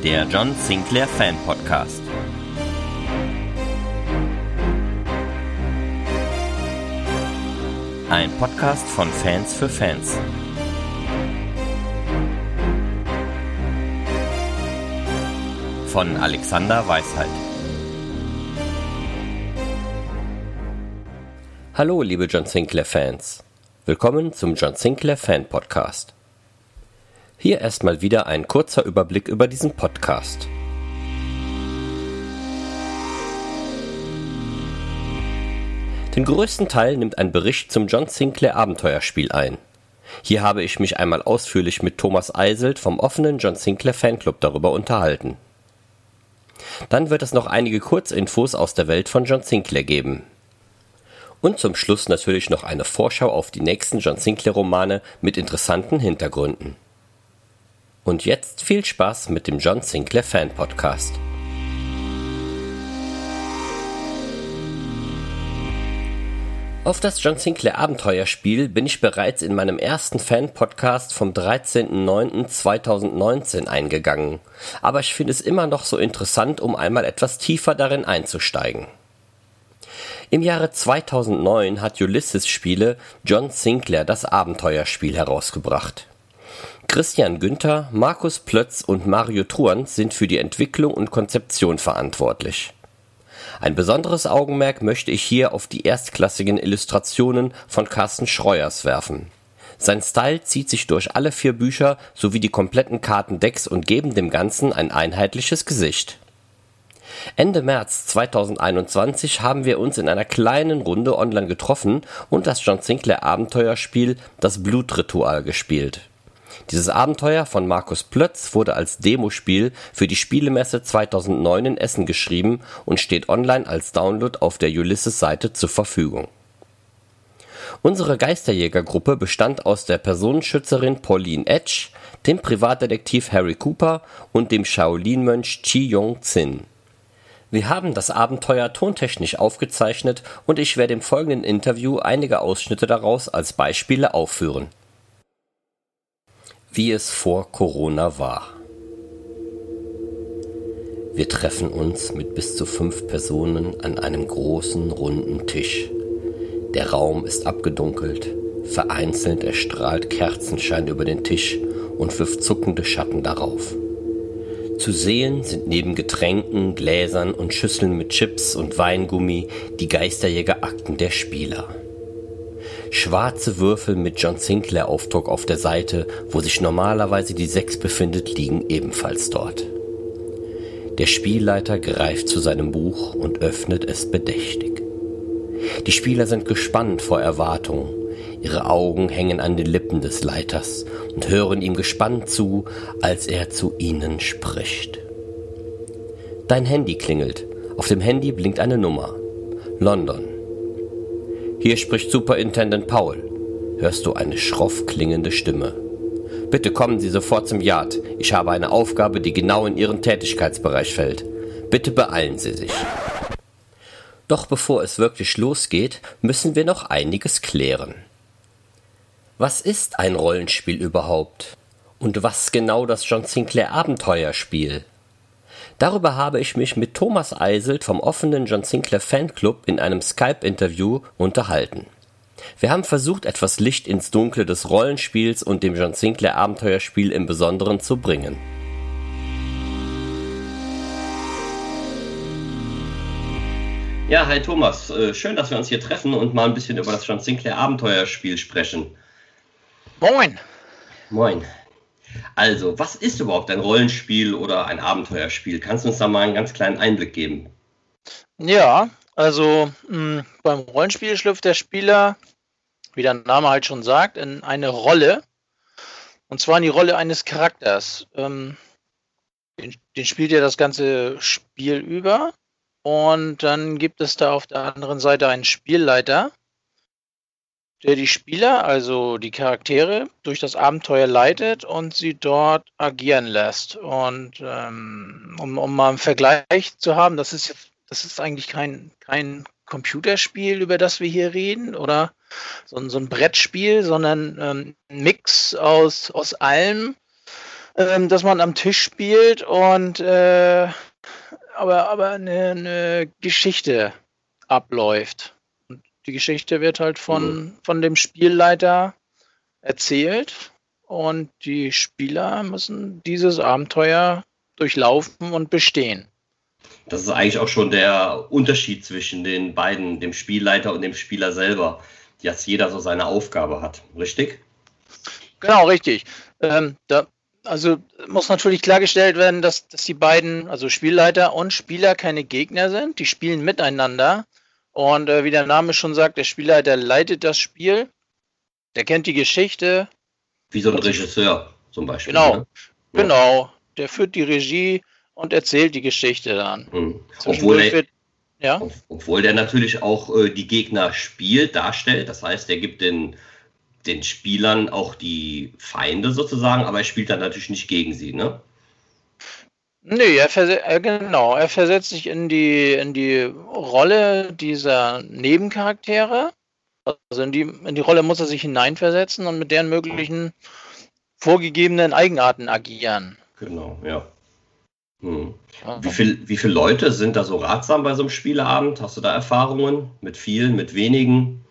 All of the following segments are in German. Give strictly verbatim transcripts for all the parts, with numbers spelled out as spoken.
der John Sinclair Fan Podcast. Ein Podcast von Fans für Fans. Von Alexander Weisheit. Hallo liebe John Sinclair Fans. Willkommen zum John Sinclair Fan Podcast. Hier erstmal wieder ein kurzer Überblick über diesen Podcast. Den größten Teil nimmt ein Bericht zum John Sinclair Abenteuerspiel ein. Hier habe ich mich einmal ausführlich mit Thomas Eiselt vom offenen John Sinclair Fanclub darüber unterhalten. Dann wird es noch einige Kurzinfos aus der Welt von John Sinclair geben. Und zum Schluss natürlich noch eine Vorschau auf die nächsten John Sinclair Romane mit interessanten Hintergründen. Und jetzt viel Spaß mit dem John Sinclair Fan Podcast. Auf das John Sinclair Abenteuerspiel bin ich bereits in meinem ersten Fan-Podcast vom dreizehnten neunten zweitausendneunzehn eingegangen, aber ich finde es immer noch so interessant, um einmal etwas tiefer darin einzusteigen. Im Jahre zweitausendneun hat Ulysses Spiele John Sinclair das Abenteuerspiel herausgebracht. Christian Günther, Markus Plötz und Mario Truant sind für die Entwicklung und Konzeption verantwortlich. Ein besonderes Augenmerk möchte ich hier auf die erstklassigen Illustrationen von Carsten Schreuers werfen. Sein Style zieht sich durch alle vier Bücher sowie die kompletten Kartendecks und geben dem Ganzen ein einheitliches Gesicht. Ende März zweitausendeinundzwanzig haben wir uns in einer kleinen Runde online getroffen und das John Sinclair Abenteuerspiel Das Blutritual gespielt. Dieses Abenteuer von Markus Plötz wurde als Demospiel für die Spielemesse zweitausendneun in Essen geschrieben und steht online als Download auf der Ulysses-Seite zur Verfügung. Unsere Geisterjägergruppe bestand aus der Personenschützerin Pauline Edge, dem Privatdetektiv Harry Cooper und dem Shaolin-Mönch Chi Yong Zin. Wir haben das Abenteuer tontechnisch aufgezeichnet und ich werde im folgenden Interview einige Ausschnitte daraus als Beispiele aufführen. Wie es vor Corona war. Wir treffen uns mit bis zu fünf Personen an einem großen, runden Tisch. Der Raum ist abgedunkelt, vereinzelt erstrahlt Kerzenschein über den Tisch und wirft zuckende Schatten darauf. Zu sehen sind neben Getränken, Gläsern und Schüsseln mit Chips und Weingummi die Geisterjäger-Akten der Spieler. Schwarze Würfel mit John Sinclair Aufdruck auf der Seite, wo sich normalerweise die sechs befindet, liegen ebenfalls dort. Der Spielleiter greift zu seinem Buch und öffnet es bedächtig. Die Spieler sind gespannt vor Erwartung. Ihre Augen hängen an den Lippen des Leiters und hören ihm gespannt zu, als er zu ihnen spricht. Dein Handy klingelt. Auf dem Handy blinkt eine Nummer. London. Hier spricht Superintendent Paul. Hörst du eine schroff klingende Stimme. Bitte kommen Sie sofort zum Yard. Ich habe eine Aufgabe, die genau in Ihren Tätigkeitsbereich fällt. Bitte beeilen Sie sich. Doch bevor es wirklich losgeht, müssen wir noch einiges klären. Was ist ein Rollenspiel überhaupt? Und was genau das John Sinclair Abenteuerspiel? Darüber habe ich mich mit Thomas Eiselt vom offenen John Sinclair Fanclub in einem Skype-Interview unterhalten. Wir haben versucht, etwas Licht ins Dunkle des Rollenspiels und dem John Sinclair Abenteuerspiel im Besonderen zu bringen. Ja, hi Thomas, schön, dass wir uns hier treffen und mal ein bisschen über das John Sinclair Abenteuerspiel sprechen. Moin. Moin. Also, was ist überhaupt ein Rollenspiel oder ein Abenteuerspiel? Kannst du uns da mal einen ganz kleinen Einblick geben? Ja, also mh, beim Rollenspiel schlüpft der Spieler, wie der Name halt schon sagt, in eine Rolle. Und zwar in die Rolle eines Charakters. Ähm, den, den spielt er das ganze Spiel über. Und dann gibt es da auf der anderen Seite einen Spielleiter, der die Spieler, also die Charaktere, durch das Abenteuer leitet und sie dort agieren lässt. Und ähm, um, um mal einen Vergleich zu haben, das ist, das ist eigentlich kein, kein Computerspiel, über das wir hier reden, oder so, so ein Brettspiel, sondern ähm, ein Mix aus, aus allem. ähm, dass man am Tisch spielt und äh, aber, aber eine, eine Geschichte abläuft. Und die Geschichte wird halt von, Mhm. von dem Spielleiter erzählt und die Spieler müssen dieses Abenteuer durchlaufen und bestehen. Das ist eigentlich auch schon der Unterschied zwischen den beiden, dem Spielleiter und dem Spieler selber, dass jeder so seine Aufgabe hat, richtig? Genau, richtig. Ähm, da, also muss natürlich klargestellt werden, dass, dass die beiden, also Spielleiter und Spieler, keine Gegner sind. Die spielen miteinander. Und äh, wie der Name schon sagt, der Spielleiter leitet das Spiel. Der kennt die Geschichte. Wie so ein Hat sich, Regisseur zum Beispiel. genau, Ne? Ja. genau. Der führt die Regie und erzählt die Geschichte dann. Mhm. Obwohl, Zwischendurch er, wird, ja. obwohl der natürlich auch äh, die Gegner spielt, darstellt. Das heißt, er gibt den, den Spielern auch die Feinde sozusagen, aber er spielt dann natürlich nicht gegen sie. Ne? Nee, er, verse äh, genau, er versetzt sich in die, in die Rolle dieser Nebencharaktere. Also in die, in die Rolle muss er sich hineinversetzen und mit deren möglichen vorgegebenen Eigenarten agieren. Genau, ja. Hm. Ja. Wie viel, wie viele Leute sind da so ratsam bei so einem Spieleabend? Hast du da Erfahrungen mit vielen, mit wenigen?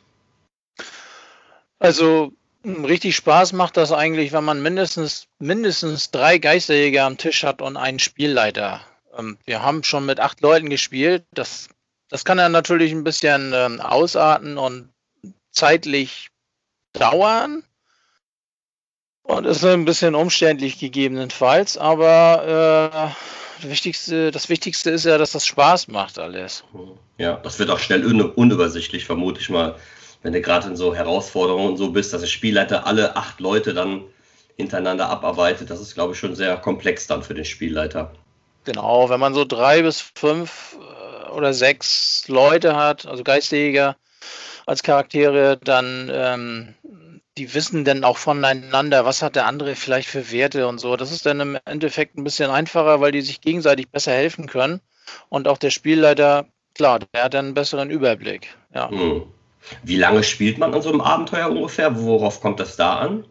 Also richtig Spaß macht das eigentlich, wenn man mindestens, mindestens drei Geisterjäger am Tisch hat und einen Spielleiter. Ähm, wir haben schon mit acht Leuten gespielt. Das, das kann dann natürlich ein bisschen ähm, ausarten und zeitlich dauern. Und ist ein bisschen umständlich gegebenenfalls, aber äh, das, Wichtigste, das Wichtigste ist ja, dass das Spaß macht alles. Ja, das wird auch schnell un unübersichtlich, vermute ich mal, wenn du gerade in so Herausforderungen und so bist, dass der Spielleiter alle acht Leute dann hintereinander abarbeitet. Das ist, glaube ich, schon sehr komplex dann für den Spielleiter. Genau, wenn man so drei bis fünf äh, oder sechs Leute hat, also Geisterjäger als Charaktere, dann ähm, die wissen dann auch voneinander, was hat der andere vielleicht für Werte und so. Das ist dann im Endeffekt ein bisschen einfacher, weil die sich gegenseitig besser helfen können. Und auch der Spielleiter, klar, der hat dann einen besseren Überblick. Ja. Hm. Wie lange spielt man an so einem Abenteuer ungefähr? Worauf kommt das da an?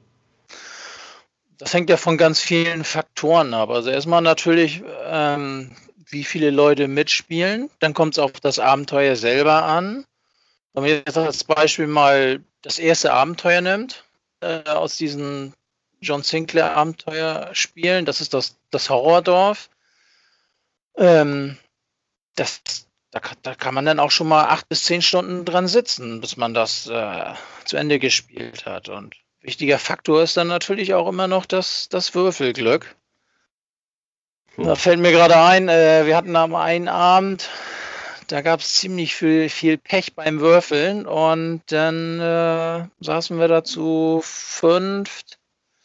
Das hängt ja von ganz vielen Faktoren ab. Also erstmal natürlich, ähm, wie viele Leute mitspielen. Dann kommt es auf das Abenteuer selber an. Wenn man jetzt als Beispiel mal das erste Abenteuer nimmt, äh, aus diesen John Sinclair Abenteuerspielen, das ist das, das Horrordorf. Ähm, das, da, da kann man dann auch schon mal acht bis zehn Stunden dran sitzen, bis man das äh, zu Ende gespielt hat. Und wichtiger Faktor ist dann natürlich auch immer noch das, das Würfelglück. Hm. Da fällt mir gerade ein, äh, wir hatten am einen Abend, da gab es ziemlich viel, viel Pech beim Würfeln und dann äh, saßen wir dazu fünft,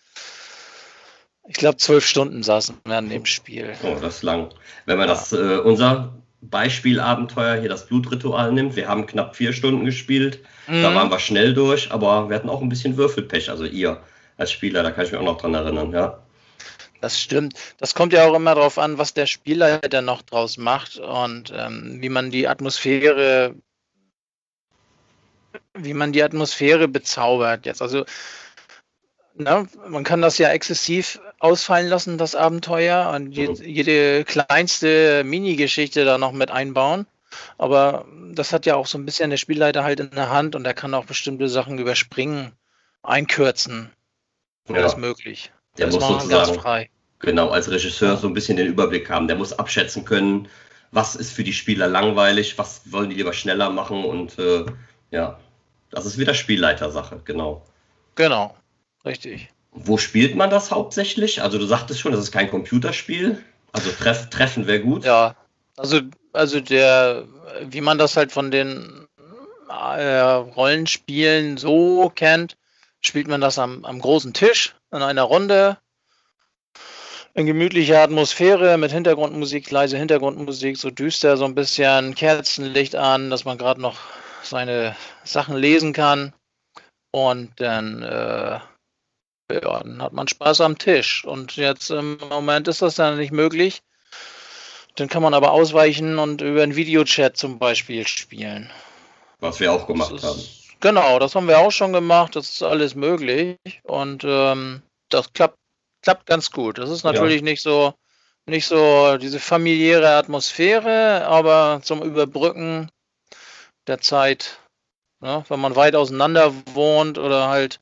ich glaube zwölf Stunden saßen wir an dem Spiel. Oh, das ist lang. Wenn man Ja. das, äh, unser Beispielabenteuer hier, das Blutritual nimmt, wir haben knapp vier Stunden gespielt, Mhm. da waren wir schnell durch, aber wir hatten auch ein bisschen Würfelpech, also ihr als Spieler, da kann ich mich auch noch dran erinnern, ja. Das stimmt. Das kommt ja auch immer darauf an, was der Spielleiter noch draus macht und ähm, wie man die Atmosphäre, wie man die Atmosphäre bezaubert jetzt. Also, ne, man kann das ja exzessiv ausfallen lassen, das Abenteuer, und je, Mhm. jede kleinste Mini-Geschichte da noch mit einbauen. Aber das hat ja auch so ein bisschen der Spielleiter halt in der Hand und er kann auch bestimmte Sachen überspringen, einkürzen. Alles Ja, möglich. der Da ist muss man ganz sozusagen, frei. genau, als Regisseur so ein bisschen den Überblick haben. Der muss abschätzen können, was ist für die Spieler langweilig, was wollen die lieber schneller machen und äh, ja, das ist wieder Spielleitersache, genau. Genau, richtig. Wo spielt man das hauptsächlich? Also du sagtest schon, das ist kein Computerspiel. Also treff, Treffen wäre gut. Ja, also, also der, wie man das halt von den äh, Rollenspielen so kennt, spielt man das am, am großen Tisch in einer Runde in gemütlicher Atmosphäre mit Hintergrundmusik, leise Hintergrundmusik, so düster, so ein bisschen Kerzenlicht an, dass man gerade noch seine Sachen lesen kann. Und dann, äh, ja, dann hat man Spaß am Tisch. Und jetzt im Moment ist das dann nicht möglich. Dann kann man aber ausweichen und über einen Videochat zum Beispiel spielen. Was wir auch gemacht Das haben. ist, genau, das haben wir auch schon gemacht. Das ist alles möglich. Und ähm, das klappt klappt ganz gut. Das ist natürlich ja. nicht so, nicht so diese familiäre Atmosphäre, aber zum Überbrücken der Zeit, ne, wenn man weit auseinander wohnt oder halt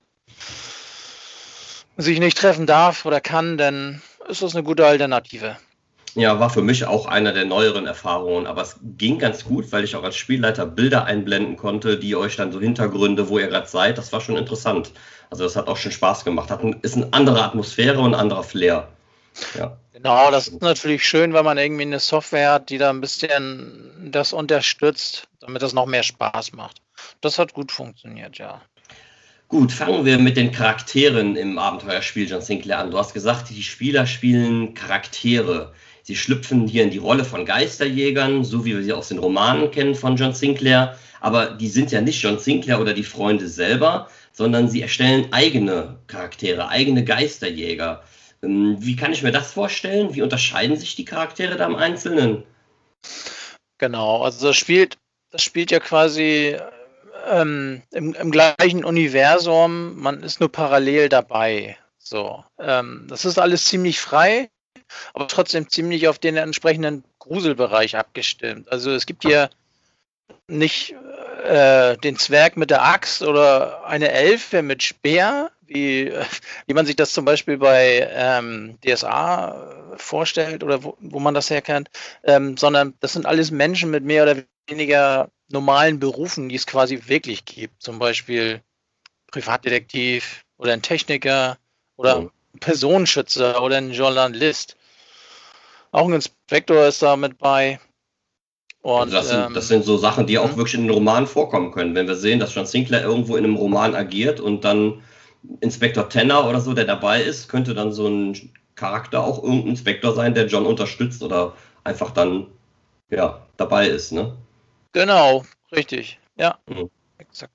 sich nicht treffen darf oder kann, dann ist das eine gute Alternative. Ja, war für mich auch einer der neueren Erfahrungen, aber es ging ganz gut, weil ich auch als Spielleiter Bilder einblenden konnte, die euch dann so Hintergründe, wo ihr gerade seid, das war schon interessant. Also das hat auch schon Spaß gemacht. Hat ein, ist eine andere Atmosphäre und ein anderer Flair. Ja. Genau, das ist natürlich schön, wenn man irgendwie eine Software hat, die da ein bisschen das unterstützt, damit das noch mehr Spaß macht. Das hat gut funktioniert, ja. Gut, fangen wir mit den Charakteren im Abenteuerspiel John Sinclair an. Du hast gesagt, die Spieler spielen Charaktere. Sie schlüpfen hier in die Rolle von Geisterjägern, so wie wir sie aus den Romanen kennen von John Sinclair. Aber die sind ja nicht John Sinclair oder die Freunde selber, sondern sie erstellen eigene Charaktere, eigene Geisterjäger. Wie kann ich mir das vorstellen? Wie unterscheiden sich die Charaktere da im Einzelnen? Genau, also das spielt, das spielt ja quasi ähm, im, im gleichen Universum, man ist nur parallel dabei. So, ähm, das ist alles ziemlich frei, aber trotzdem ziemlich auf den entsprechenden Gruselbereich abgestimmt. Also es gibt hier nicht äh, den Zwerg mit der Axt oder eine Elfe mit Speer, wie, wie man sich das zum Beispiel bei ähm, D S A vorstellt oder wo, wo man das herkennt, ähm, sondern das sind alles Menschen mit mehr oder weniger normalen Berufen, die es quasi wirklich gibt. Zum Beispiel Privatdetektiv oder ein Techniker oder ein Personenschützer oder ein Journalist. Auch ein Inspektor ist da mit bei. Und, also das, sind, ähm, das sind so Sachen, die auch wirklich in den Romanen vorkommen können. Wenn wir sehen, dass John Sinclair irgendwo in einem Roman agiert und dann Inspektor Tanner oder so, der dabei ist, könnte dann so ein Charakter auch irgendein Inspektor sein, der John unterstützt oder einfach dann ja dabei ist, ne? Genau, richtig. Ja, mhm. Exakt.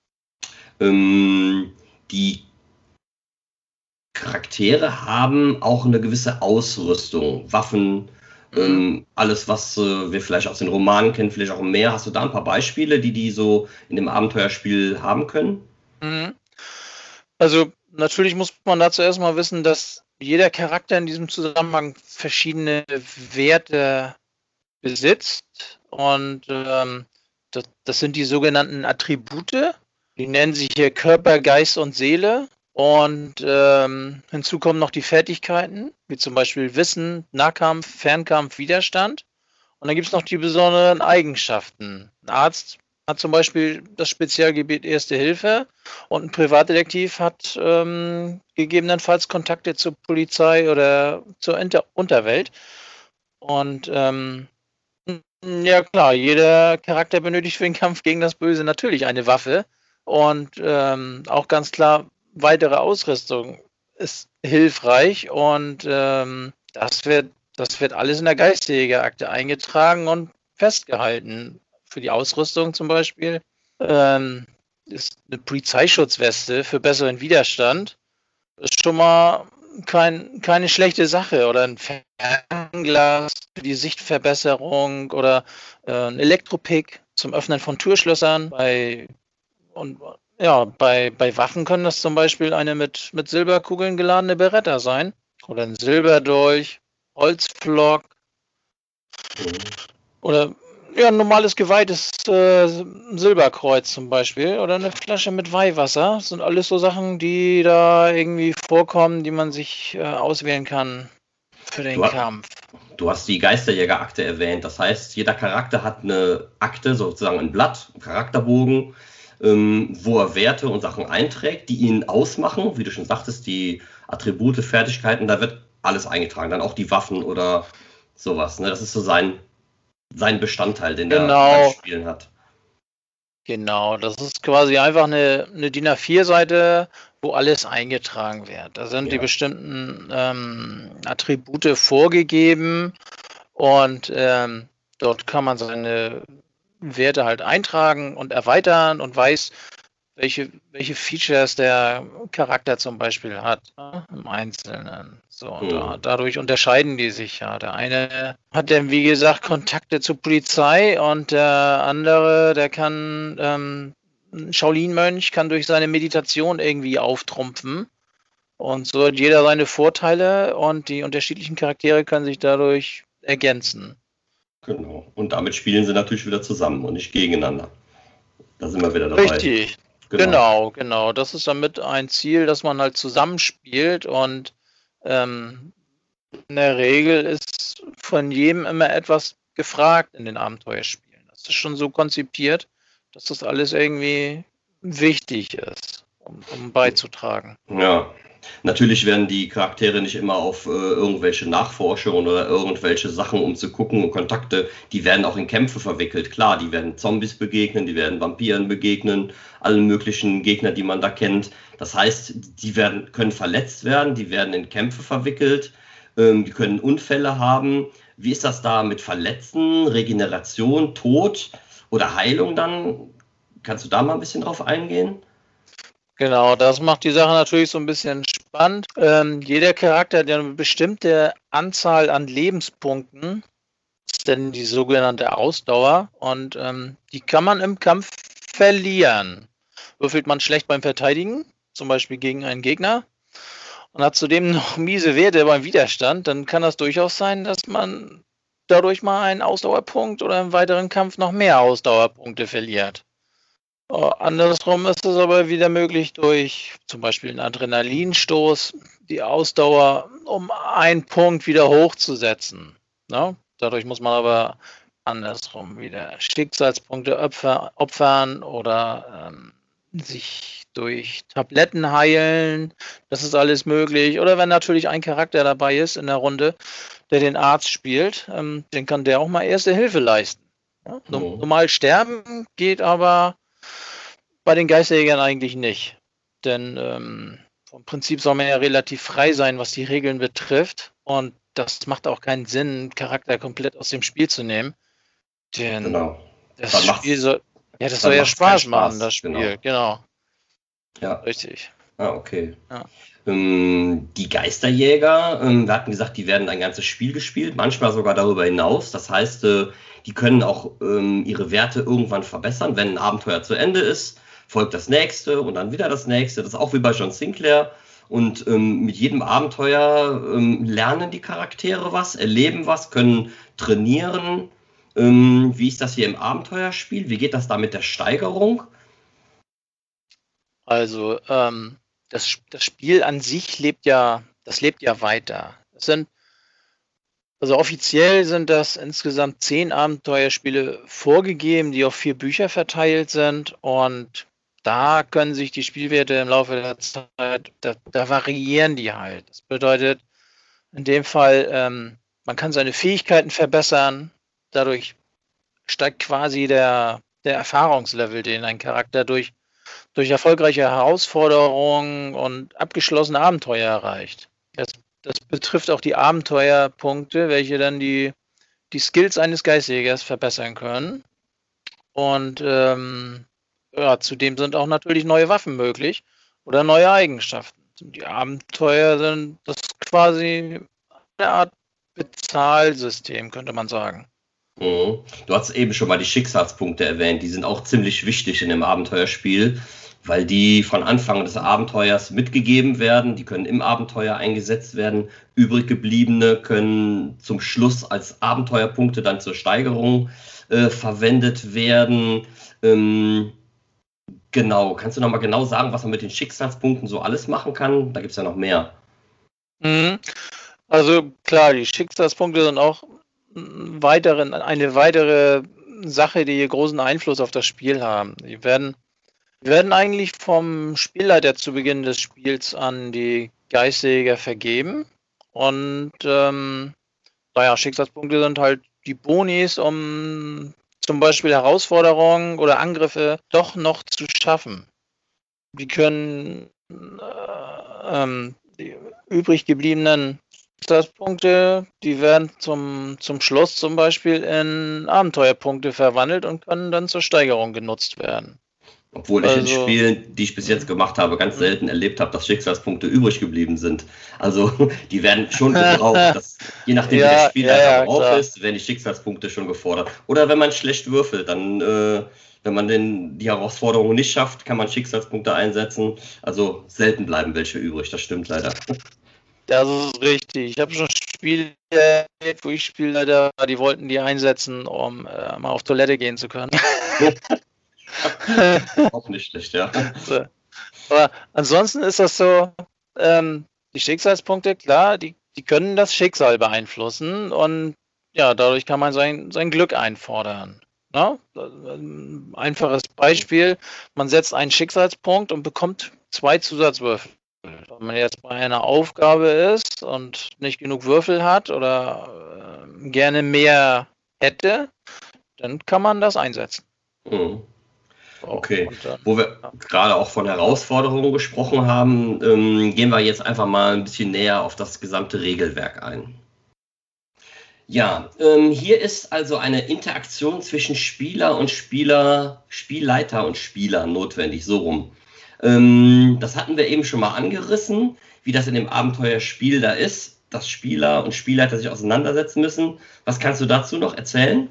Ähm, die Charaktere haben auch eine gewisse Ausrüstung, Waffen, mhm. ähm, alles, was äh, wir vielleicht aus den Romanen kennen, vielleicht auch mehr. Hast du da ein paar Beispiele, die die so in dem Abenteuerspiel haben können? Mhm. Also natürlich muss man dazu erstmal wissen, dass jeder Charakter in diesem Zusammenhang verschiedene Werte besitzt und ähm, das, das sind die sogenannten Attribute. Die nennen sich hier Körper, Geist und Seele. Und ähm, hinzu kommen noch die Fertigkeiten, wie zum Beispiel Wissen, Nahkampf, Fernkampf, Widerstand. Und dann gibt es noch die besonderen Eigenschaften. Ein Arzt hat zum Beispiel das Spezialgebiet Erste Hilfe und ein Privatdetektiv hat ähm, gegebenenfalls Kontakte zur Polizei oder zur Inter- Unterwelt. Und ähm, ja klar, jeder Charakter benötigt für den Kampf gegen das Böse natürlich eine Waffe. Und ähm, auch ganz klar, weitere Ausrüstung ist hilfreich und ähm, das wird, das wird alles in der Geisterjägerakte eingetragen und festgehalten. Für die Ausrüstung zum Beispiel ähm, ist eine Polizeischutzweste für besseren Widerstand. Ist schon mal kein, keine schlechte Sache. Oder ein Fernglas für die Sichtverbesserung oder äh, ein Elektropick zum Öffnen von Türschlössern. Bei, und ja, bei, bei Waffen können das zum Beispiel eine mit, mit Silberkugeln geladene Beretta sein. Oder ein Silberdolch, Holzpflock. Mhm. Oder ja, ein normales geweihtes äh, Silberkreuz zum Beispiel oder eine Flasche mit Weihwasser. Das sind alles so Sachen, die da irgendwie vorkommen, die man sich äh, auswählen kann für den du Kampf. Hast, du hast die Geisterjägerakte erwähnt. Das heißt, jeder Charakter hat eine Akte, sozusagen ein Blatt, ein Charakterbogen, ähm, wo er Werte und Sachen einträgt, die ihn ausmachen. Wie du schon sagtest, die Attribute, Fertigkeiten, da wird alles eingetragen. Dann auch die Waffen oder sowas. Ne? Das ist so sein sein Bestandteil, den genau. er beim Spielen hat. Genau, das ist quasi einfach eine, eine D I N A vier Seite, wo alles eingetragen wird. Da sind ja. die bestimmten ähm, Attribute vorgegeben und ähm, dort kann man seine Werte halt eintragen und erweitern und weiß, welche, welche Features der Charakter zum Beispiel hat, ne, im Einzelnen. So, und mhm. da, dadurch unterscheiden die sich ja. Der eine hat dann, wie gesagt, Kontakte zur Polizei und der andere, der kann, ähm, ein Shaolin-Mönch kann durch seine Meditation irgendwie auftrumpfen Und so hat jeder seine Vorteile und die unterschiedlichen Charaktere können sich dadurch ergänzen. Genau. Und damit spielen sie natürlich wieder zusammen und nicht gegeneinander. Da sind wir wieder dabei. Richtig. Genau, genau. genau. Das ist damit ein Ziel, dass man halt zusammenspielt und ähm, in der Regel ist von jedem immer etwas gefragt in den Abenteuerspielen. Das ist schon so konzipiert, dass das alles irgendwie wichtig ist, um, um beizutragen. Ja. Natürlich werden die Charaktere nicht immer auf äh, irgendwelche Nachforschungen oder irgendwelche Sachen, um zu gucken und Kontakte, die werden auch in Kämpfe verwickelt. Klar, die werden Zombies begegnen, die werden Vampiren begegnen, allen möglichen Gegnern, die man da kennt. Das heißt, die werden, können verletzt werden, die werden in Kämpfe verwickelt, ähm, die können Unfälle haben. Wie ist das da mit Verletzen, Regeneration, Tod oder Heilung dann? Kannst du da mal ein bisschen drauf eingehen? Genau, das macht die Sache natürlich so ein bisschen spannend. Ähm, jeder Charakter hat ja eine bestimmte Anzahl an Lebenspunkten, das ist denn die sogenannte Ausdauer, und ähm, die kann man im Kampf verlieren. Würfelt man schlecht beim Verteidigen, zum Beispiel gegen einen Gegner, und hat zudem noch miese Werte beim Widerstand, dann kann das durchaus sein, dass man dadurch mal einen Ausdauerpunkt oder im weiteren Kampf noch mehr Ausdauerpunkte verliert. Andersrum ist es aber wieder möglich, durch zum Beispiel einen Adrenalinstoß die Ausdauer um einen Punkt wieder hochzusetzen. Ne? Dadurch muss man aber andersrum wieder Schicksalspunkte opfer, opfern oder ähm, sich durch Tabletten heilen. Das ist alles möglich. Oder wenn natürlich ein Charakter dabei ist in der Runde, der den Arzt spielt, ähm, den kann der auch mal Erste Hilfe leisten. Ja? Mhm. Normal sterben geht aber bei den Geisterjägern eigentlich nicht. Denn ähm, vom Prinzip soll man ja relativ frei sein, was die Regeln betrifft. Und das macht auch keinen Sinn, einen Charakter komplett aus dem Spiel zu nehmen. Denn genau. das dann Spiel soll, ja, das soll ja Spaß machen, das Spiel. Genau. genau. Ja. Richtig. Ah, okay. Ja. Ähm, die Geisterjäger, ähm, wir hatten gesagt, die werden ein ganzes Spiel gespielt, manchmal sogar darüber hinaus. Das heißt, äh, die können auch ähm, ihre Werte irgendwann verbessern. Wenn ein Abenteuer zu Ende ist, folgt das nächste und dann wieder das nächste. Das ist auch wie bei John Sinclair. Und ähm, mit jedem Abenteuer ähm, lernen die Charaktere was, erleben was, können trainieren. Ähm, wie ist das hier im Abenteuerspiel? Wie geht das da mit der Steigerung? Also ähm, das, das Spiel an sich lebt ja, das lebt ja weiter. Das sind Also offiziell sind das insgesamt zehn Abenteuerspiele vorgegeben, die auf vier Bücher verteilt sind, und da können sich die Spielwerte im Laufe der Zeit, da, da variieren die halt. Das bedeutet in dem Fall, ähm, man kann seine Fähigkeiten verbessern, dadurch steigt quasi der, der Erfahrungslevel, den ein Charakter durch, durch erfolgreiche Herausforderungen und abgeschlossene Abenteuer erreicht. Das Das betrifft auch die Abenteuerpunkte, welche dann die, die Skills eines Geistjägers verbessern können. Und ähm, ja, zudem sind auch natürlich neue Waffen möglich oder neue Eigenschaften. Die Abenteuer sind das quasi eine Art Bezahlsystem, könnte man sagen. Mhm. Du hast eben schon mal die Schicksalspunkte erwähnt. Die sind auch ziemlich wichtig in dem Abenteuerspiel, weil die von Anfang des Abenteuers mitgegeben werden. Die können im Abenteuer eingesetzt werden. Übrig gebliebene können zum Schluss als Abenteuerpunkte dann zur Steigerung äh, verwendet werden. Ähm, genau, kannst du noch mal genau sagen, was man mit den Schicksalspunkten so alles machen kann? Da gibt es ja noch mehr. Mhm. Also klar, die Schicksalspunkte sind auch weiteren, eine weitere Sache, die hier großen Einfluss auf das Spiel haben. Die werden Die werden eigentlich vom Spielleiter zu Beginn des Spiels an die Geistjäger vergeben. Und ähm, naja, Schicksalspunkte sind halt die Bonis, um zum Beispiel Herausforderungen oder Angriffe doch noch zu schaffen. Die können äh, ähm, die übrig gebliebenen Schicksalspunkte, die werden zum, zum Schluss zum Beispiel in Abenteuerpunkte verwandelt und können dann zur Steigerung genutzt werden. Obwohl ich in Also- Spielen, die ich bis jetzt gemacht habe, ganz selten erlebt habe, dass Schicksalspunkte übrig geblieben sind. Also die werden schon gebraucht. Das, je nachdem, wie Ja, der Spielleiter ja, ja, drauf klar. ist, werden die Schicksalspunkte schon gefordert. Oder wenn man schlecht würfelt, dann, äh, wenn man den, die Herausforderung nicht schafft, kann man Schicksalspunkte einsetzen. Also selten bleiben welche übrig, das stimmt leider. Das ist richtig. Ich habe schon Spiele erlebt, wo ich Spielleiter war, die wollten die einsetzen, um äh, mal auf Toilette gehen zu können. Auch nicht schlecht, ja. So. Aber ansonsten ist das so, ähm, die Schicksalspunkte, klar, die, die können das Schicksal beeinflussen und ja, dadurch kann man sein, sein Glück einfordern. Ne? Ein einfaches Beispiel, man setzt einen Schicksalspunkt und bekommt zwei Zusatzwürfel. Wenn man jetzt bei einer Aufgabe ist und nicht genug Würfel hat oder äh, gerne mehr hätte, dann kann man das einsetzen. Mhm. So, Okay, und dann- wo wir ja. gerade auch von Herausforderungen gesprochen haben, ähm, gehen wir jetzt einfach mal ein bisschen näher auf das gesamte Regelwerk ein. Ja, ähm, hier ist also eine Interaktion zwischen Spieler und Spieler, Spielleiter und Spieler notwendig, so rum. Ähm, das hatten wir eben schon mal angerissen, wie das in dem Abenteuerspiel da ist, dass Spieler und Spielleiter sich auseinandersetzen müssen. Was kannst du dazu noch erzählen?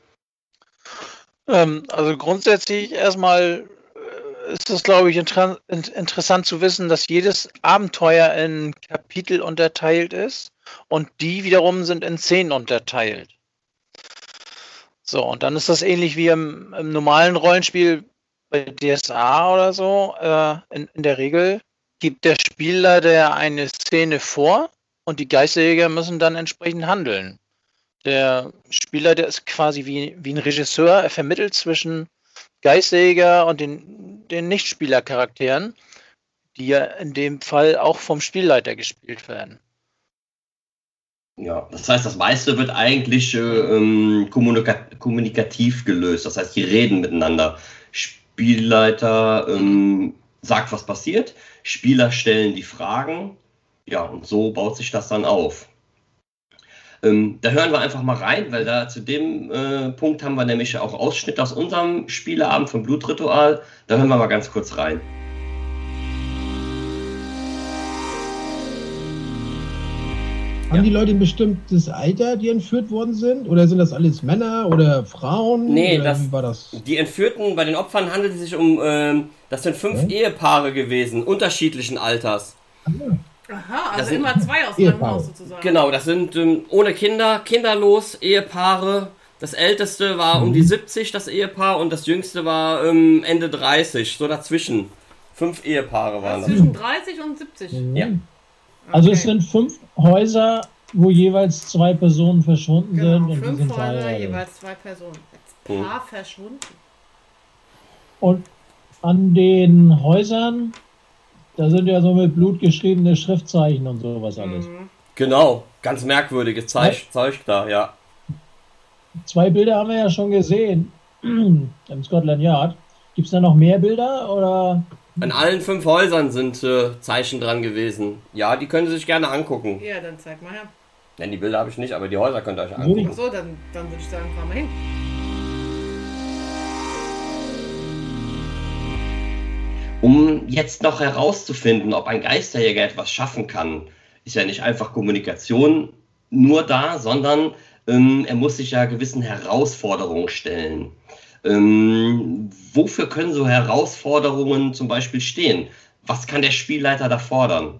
Ähm, also grundsätzlich erstmal äh, ist es, glaube ich, inter in interessant zu wissen, dass jedes Abenteuer in Kapitel unterteilt ist und die wiederum sind in Szenen unterteilt. So, und dann ist das ähnlich wie im, im normalen Rollenspiel bei D S A oder so. Äh, in, in der Regel gibt der Spielleiter eine Szene vor und die Geisterjäger müssen dann entsprechend handeln. Der Spielleiter ist quasi wie, wie ein Regisseur, er vermittelt zwischen Geisterjäger und den, den Nichtspielercharakteren, die ja in dem Fall auch vom Spielleiter gespielt werden. Ja, das heißt, das meiste wird eigentlich äh, ähm, kommunika kommunikativ gelöst. Das heißt, die reden miteinander. Spielleiter ähm, sagt, was passiert. Spieler stellen die Fragen. Ja, und so baut sich das dann auf. Ähm, da hören wir einfach mal rein, weil da zu dem äh, Punkt haben wir nämlich auch Ausschnitte aus unserem Spieleabend vom Blutritual. Da hören wir mal ganz kurz rein. Haben die Leute ein bestimmtes Alter, die entführt worden sind? Oder sind das alles Männer oder Frauen? Nee, oder das, wie war das? die Entführten, bei den Opfern handelt es sich um, ähm, das sind fünf Ja. Ehepaare gewesen, unterschiedlichen Alters. Aha, also Das sind immer zwei aus Ehepaare. einem Haus sozusagen. Genau, das sind ähm, ohne Kinder, kinderlos, Ehepaare. Das älteste war um die siebzig, das Ehepaar, und das jüngste war ähm, Ende dreißig, so dazwischen. Fünf Ehepaare waren das. Zwischen dreißig und siebzig. Ja. Also Okay. es sind fünf Häuser, wo jeweils zwei Personen verschwunden Genau, sind und die fünf sind Häuser, verheiratet. jeweils zwei Personen. Als Paar verschwunden. Und an den Häusern, da sind ja so mit Blut geschriebene Schriftzeichen und sowas alles. Mhm. Genau, ganz merkwürdiges Zeug, Zeug da, ja. Zwei Bilder haben wir ja schon gesehen im Scotland Yard. Gibt es da noch mehr Bilder oder? An allen fünf Häusern sind äh, Zeichen dran gewesen. Ja, die können Sie sich gerne angucken. Ja, dann zeig mal her. Denn die Bilder habe ich nicht, aber die Häuser könnt ihr euch angucken. Achso, dann, dann würde ich sagen, fahren wir hin. Um jetzt noch herauszufinden, ob ein Geisterjäger etwas schaffen kann, ist ja nicht einfach Kommunikation nur da, sondern ähm, er muss sich ja gewissen Herausforderungen stellen. Ähm, wofür können so Herausforderungen zum Beispiel stehen? Was kann der Spielleiter da fordern?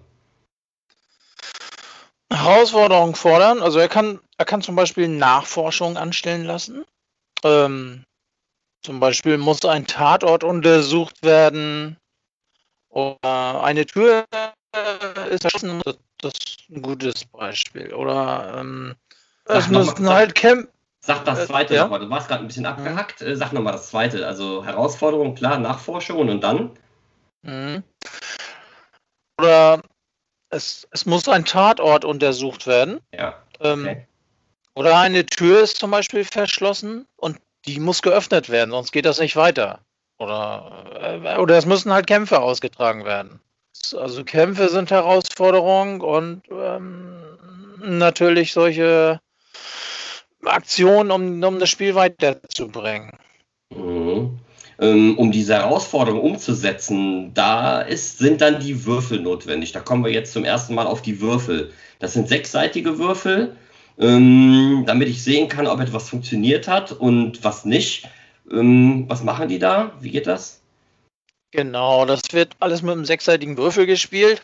Herausforderungen fordern, also er kann, er kann zum Beispiel Nachforschungen anstellen lassen. Ähm, zum Beispiel muss ein Tatort untersucht werden oder eine Tür äh, ist verschlossen. Das, das ist ein gutes Beispiel. Oder ähm, Sag es noch müssten mal, halt Camp. Sag das Äh, zweite ja? nochmal. Du warst gerade ein bisschen abgehackt. Äh, Sag nochmal das zweite. Also Herausforderungen, klar, Nachforschungen und dann? Mhm. Oder es, es muss ein Tatort untersucht werden. Ja. Ähm, Okay. Oder eine Tür ist zum Beispiel verschlossen und die muss geöffnet werden, sonst geht das nicht weiter. Oder, äh, oder es müssen halt Kämpfe ausgetragen werden. Also Kämpfe sind Herausforderung und ähm, natürlich solche Aktionen, um, um das Spiel weiterzubringen. Mhm. ähm, um diese Herausforderung umzusetzen, da ist, sind dann die Würfel notwendig. Da kommen wir jetzt zum ersten Mal auf die Würfel. Das sind sechsseitige Würfel, ähm, damit ich sehen kann, ob etwas funktioniert hat und was nicht. Ähm, was machen die da? Wie geht das? Genau, das wird alles mit einem sechsseitigen Würfel gespielt.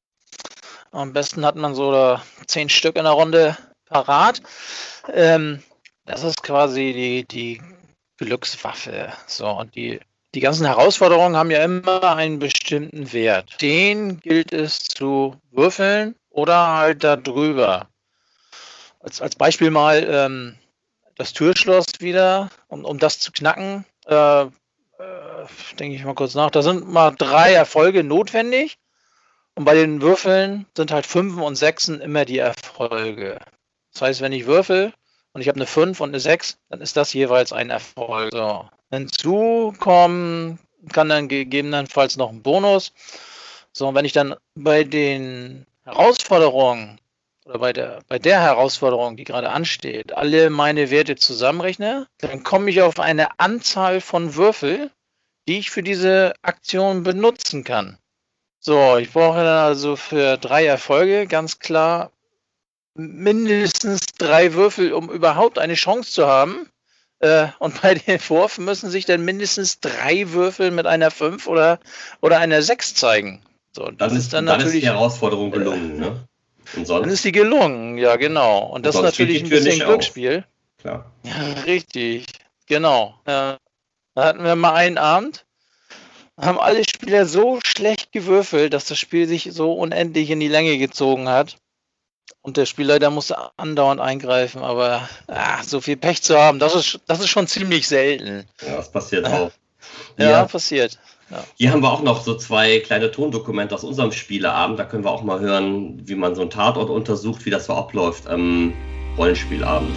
Am besten hat man so da zehn Stück in der Runde parat. Ähm, das ist quasi die, die Glückswaffe. So, und die, die ganzen Herausforderungen haben ja immer einen bestimmten Wert. Den gilt es zu würfeln oder halt da drüber. Als, als Beispiel mal ähm, das Türschloss wieder, um, um das zu knacken, äh, äh, denke ich mal kurz nach. Da sind mal drei Erfolge notwendig. Und bei den Würfeln sind halt Fünfen und Sechsen immer die Erfolge. Das heißt, wenn ich würfel und ich habe eine fünf und eine sechs, dann ist das jeweils ein Erfolg. So. Hinzu kommen kann dann gegebenenfalls noch ein Bonus. So, und wenn ich dann bei den Herausforderungen oder bei der, bei der Herausforderung, die gerade ansteht, alle meine Werte zusammenrechne, dann komme ich auf eine Anzahl von Würfel, die ich für diese Aktion benutzen kann. So, ich brauche dann also für drei Erfolge ganz klar mindestens drei Würfel, um überhaupt eine Chance zu haben. Äh, und bei dem Wurf müssen sich dann mindestens drei Würfel mit einer fünf oder, oder einer sechs zeigen. So, das Dann ist, ist dann, dann natürlich ist die Herausforderung gelungen, ne? Und sonst? Dann ist die gelungen, ja genau. Und das ist sonst geht natürlich die ein Tür bisschen nicht auf. Glücksspiel. Klar. Ja, richtig, genau. Ja. Da hatten wir mal einen Abend, haben alle Spieler so schlecht gewürfelt, dass das Spiel sich so unendlich in die Länge gezogen hat. Und der Spielleiter musste andauernd eingreifen, aber ah, so viel Pech zu haben, das ist, das ist schon ziemlich selten. Ja, das passiert auch. Ja, Ja. passiert. Ja. Hier haben wir auch noch so zwei kleine Tondokumente aus unserem Spieleabend. Da können wir auch mal hören, wie man so einen Tatort untersucht, wie das so abläuft am Rollenspielabend.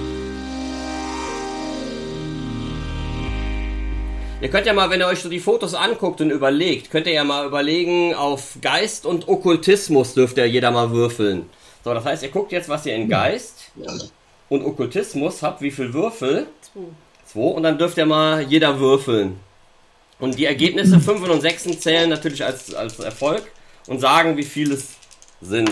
Ihr könnt ja mal, wenn ihr euch so die Fotos anguckt und überlegt, könnt ihr ja mal überlegen, auf Geist und Okkultismus dürft ja jeder mal würfeln. So, das heißt, ihr guckt jetzt, was ihr in Geist und Okkultismus habt, wie viel Würfel? Zwei. Zwei. Und dann dürft ihr mal jeder würfeln. Und die Ergebnisse fünf und sechs zählen natürlich als, als Erfolg und sagen, wie viel es sind.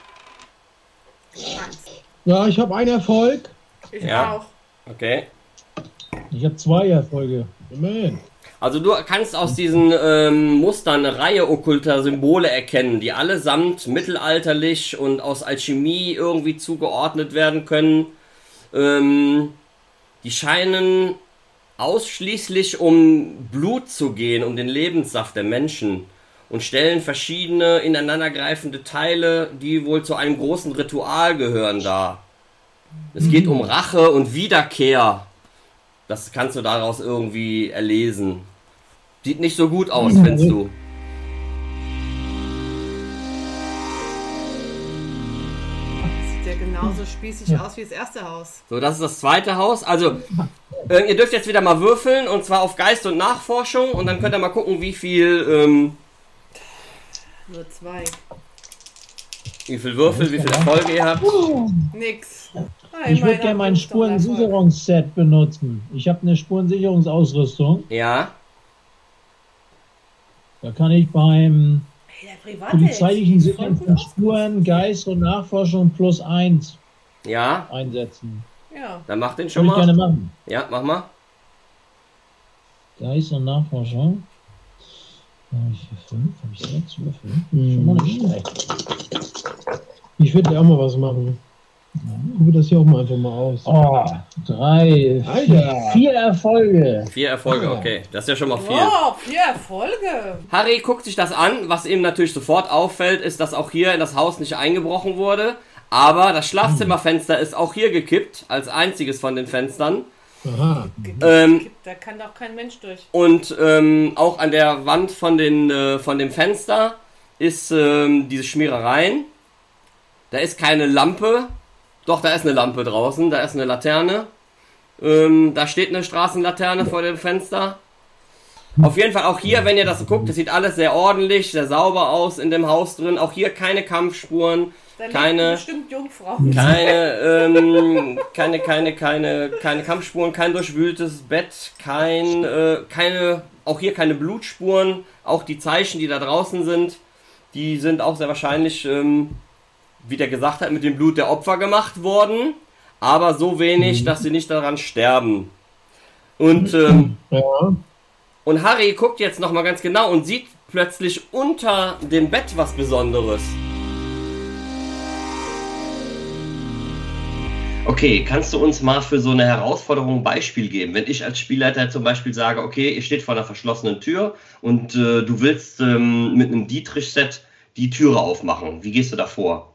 Eins. Ja, ich habe einen Erfolg. Ich Ja. auch. Okay. Ich habe zwei Erfolge. Immerhin. Also du kannst aus diesen ähm, Mustern eine Reihe okkulter Symbole erkennen, die allesamt mittelalterlich und aus Alchemie irgendwie zugeordnet werden können. Ähm, die scheinen ausschließlich um Blut zu gehen, um den Lebenssaft der Menschen und stellen verschiedene ineinandergreifende Teile, die wohl zu einem großen Ritual gehören, dar. Es geht um Rache und Wiederkehr. Das kannst du daraus irgendwie erlesen. Sieht nicht so gut aus, findest du? Sieht ja genauso spießig aus wie das erste Haus. So, das ist das zweite Haus. Also, äh, ihr dürft jetzt wieder mal würfeln, und zwar auf Geist und Nachforschung, und dann könnt ihr mal gucken, wie viel, ähm, Nur zwei. wie viel Würfel, wie viel Erfolge ihr habt. Nix. Ich würde gerne mein Spurensicherungsset benutzen. Ich habe eine Spurensicherungsausrüstung. Ja, Da kann ich beim Hey, der Private polizeilichen ist voll Sicherung gut von Spuren, Geist und Nachforschung plus eins ja, einsetzen. Ja. dann mach den schon Würde ich gerne mal. machen. Ja, mach mal. Geist und Nachforschung. Da habe ich hier fünf, habe ich sechs Würfel. Schon mal nicht schlecht. Ich würde auch mal was machen. Guck das hier auch mal einfach mal aus. Oh, drei, Alter. vier, vier Erfolge. Vier Erfolge, okay. Das ist ja schon mal viel. Wow, vier Erfolge. Harry guckt sich das an. Was ihm natürlich sofort auffällt, ist, dass auch hier in das Haus nicht eingebrochen wurde. Aber das Schlafzimmerfenster ist auch hier gekippt, als einziges von den Fenstern. Aha. Ähm, Da kann doch kein Mensch durch. und ähm, auch an der Wand von, den, äh, von dem Fenster ist ähm, diese Schmierereien. Da ist keine Lampe. Doch, da ist eine Lampe draußen. Da ist eine Laterne. Ähm, da steht eine Straßenlaterne vor dem Fenster. Auf jeden Fall auch hier, wenn ihr das so guckt, das sieht alles sehr ordentlich, sehr sauber aus in dem Haus drin. Auch hier keine Kampfspuren, Da keine, bestimmt Jungfrau. keine, ähm, keine, keine, keine, keine Kampfspuren, kein durchwühltes Bett, kein, äh, keine, auch hier keine Blutspuren. Auch die Zeichen, die da draußen sind, die sind auch sehr wahrscheinlich, ähm, wie der gesagt hat, mit dem Blut der Opfer gemacht worden. Aber so wenig, dass sie nicht daran sterben. Und, ähm, Ja. und Harry guckt jetzt nochmal ganz genau und sieht plötzlich unter dem Bett was Besonderes. Okay, kannst du uns mal für so eine Herausforderung ein Beispiel geben? Wenn ich als Spielleiter zum Beispiel sage, okay, ihr steht vor einer verschlossenen Tür und äh, du willst ähm, mit einem Dietrich-Set die Türe aufmachen. Wie gehst du da vor?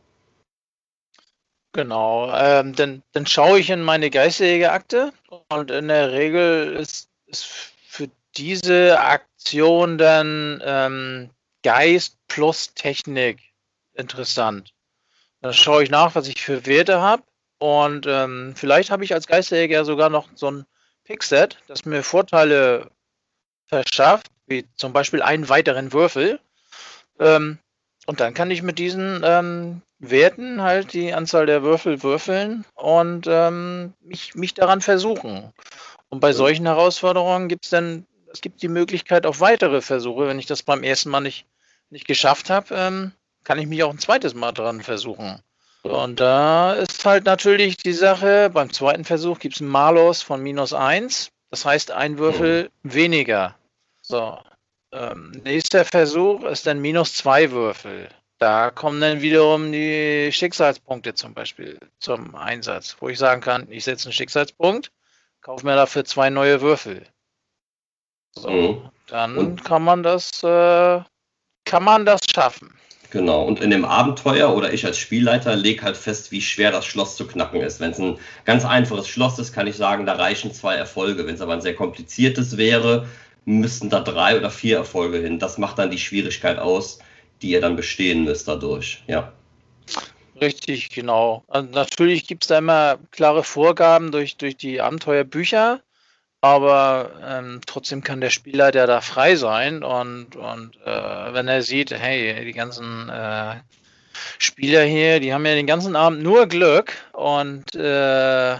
Genau, ähm, dann, dann schaue ich in meine Geisterjägerakte und in der Regel ist, ist für diese Aktion dann ähm, Geist plus Technik interessant. Dann schaue ich nach, was ich für Werte habe und ähm, vielleicht habe ich als Geisterjäger sogar noch so ein Pickset, das mir Vorteile verschafft, wie zum Beispiel einen weiteren Würfel. Ähm, und dann kann ich mit diesen ähm, Werten halt die Anzahl der Würfel würfeln und ähm, mich, mich daran versuchen. Und bei solchen Herausforderungen gibt es dann, es gibt die Möglichkeit auf weitere Versuche. Wenn ich das beim ersten Mal nicht, nicht geschafft habe, ähm, kann ich mich auch ein zweites Mal daran versuchen. Und da ist halt natürlich die Sache, beim zweiten Versuch gibt es einen Malus von minus eins. Das heißt, ein Würfel weniger. So. Ähm, nächster Versuch ist dann minus zwei Würfel. Da kommen dann wiederum die Schicksalspunkte zum Beispiel zum Einsatz, wo ich sagen kann, ich setze einen Schicksalspunkt, kaufe mir dafür zwei neue Würfel. So, Mhm. dann Und- kann man das, äh, kann man das schaffen. Genau, und in dem Abenteuer oder ich als Spielleiter lege halt fest, wie schwer das Schloss zu knacken ist. Wenn es ein ganz einfaches Schloss ist, kann ich sagen, da reichen zwei Erfolge. Wenn es aber ein sehr kompliziertes wäre, müssten da drei oder vier Erfolge hin. Das macht dann die Schwierigkeit aus, die ihr dann bestehen müsst dadurch. Ja. Richtig, genau. Also natürlich gibt es da immer klare Vorgaben durch, durch die Abenteuerbücher, aber ähm, trotzdem kann der Spielleiter da frei sein und, und äh, wenn er sieht, hey, die ganzen äh, Spieler hier, die haben ja den ganzen Abend nur Glück und äh,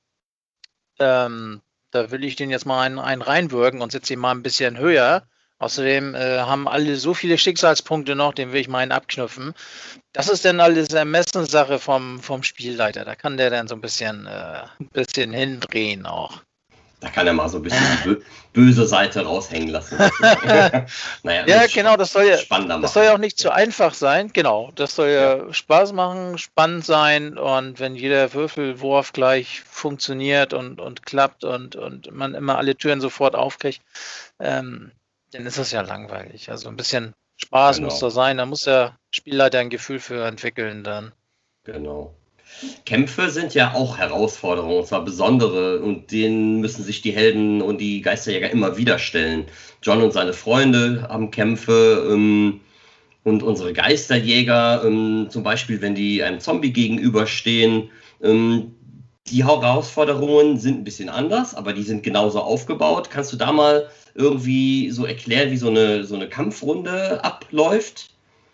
ähm, da will ich den jetzt mal einen, einen reinwürgen und setze ihn mal ein bisschen höher. Außerdem äh, haben alle so viele Schicksalspunkte noch, den will ich mal einen abknüpfen. Das ist dann alles Ermessenssache vom, vom Spielleiter. Da kann der dann so ein bisschen, äh, ein bisschen hindrehen auch. Da kann er mal so ein bisschen die bö böse Seite raushängen lassen. naja, Ja, das ist genau, das soll ja, spannender das soll ja machen. auch nicht zu einfach sein. Genau, das soll ja, Spaß machen, spannend sein und wenn jeder Würfelwurf gleich funktioniert und, und klappt und, und man immer alle Türen sofort aufkriegt, ähm, dann ist das ja langweilig. Also ein bisschen Spaß Genau. muss da sein, da muss der Spielleiter ein Gefühl für entwickeln dann. Genau. Kämpfe sind ja auch Herausforderungen, und zwar besondere, und denen müssen sich die Helden und die Geisterjäger immer wieder stellen. John und seine Freunde haben Kämpfe ähm, und unsere Geisterjäger, ähm, zum Beispiel, wenn die einem Zombie gegenüberstehen. Ähm, die Herausforderungen sind ein bisschen anders, aber die sind genauso aufgebaut. Kannst du da mal irgendwie so erklären, wie so eine, so eine Kampfrunde abläuft?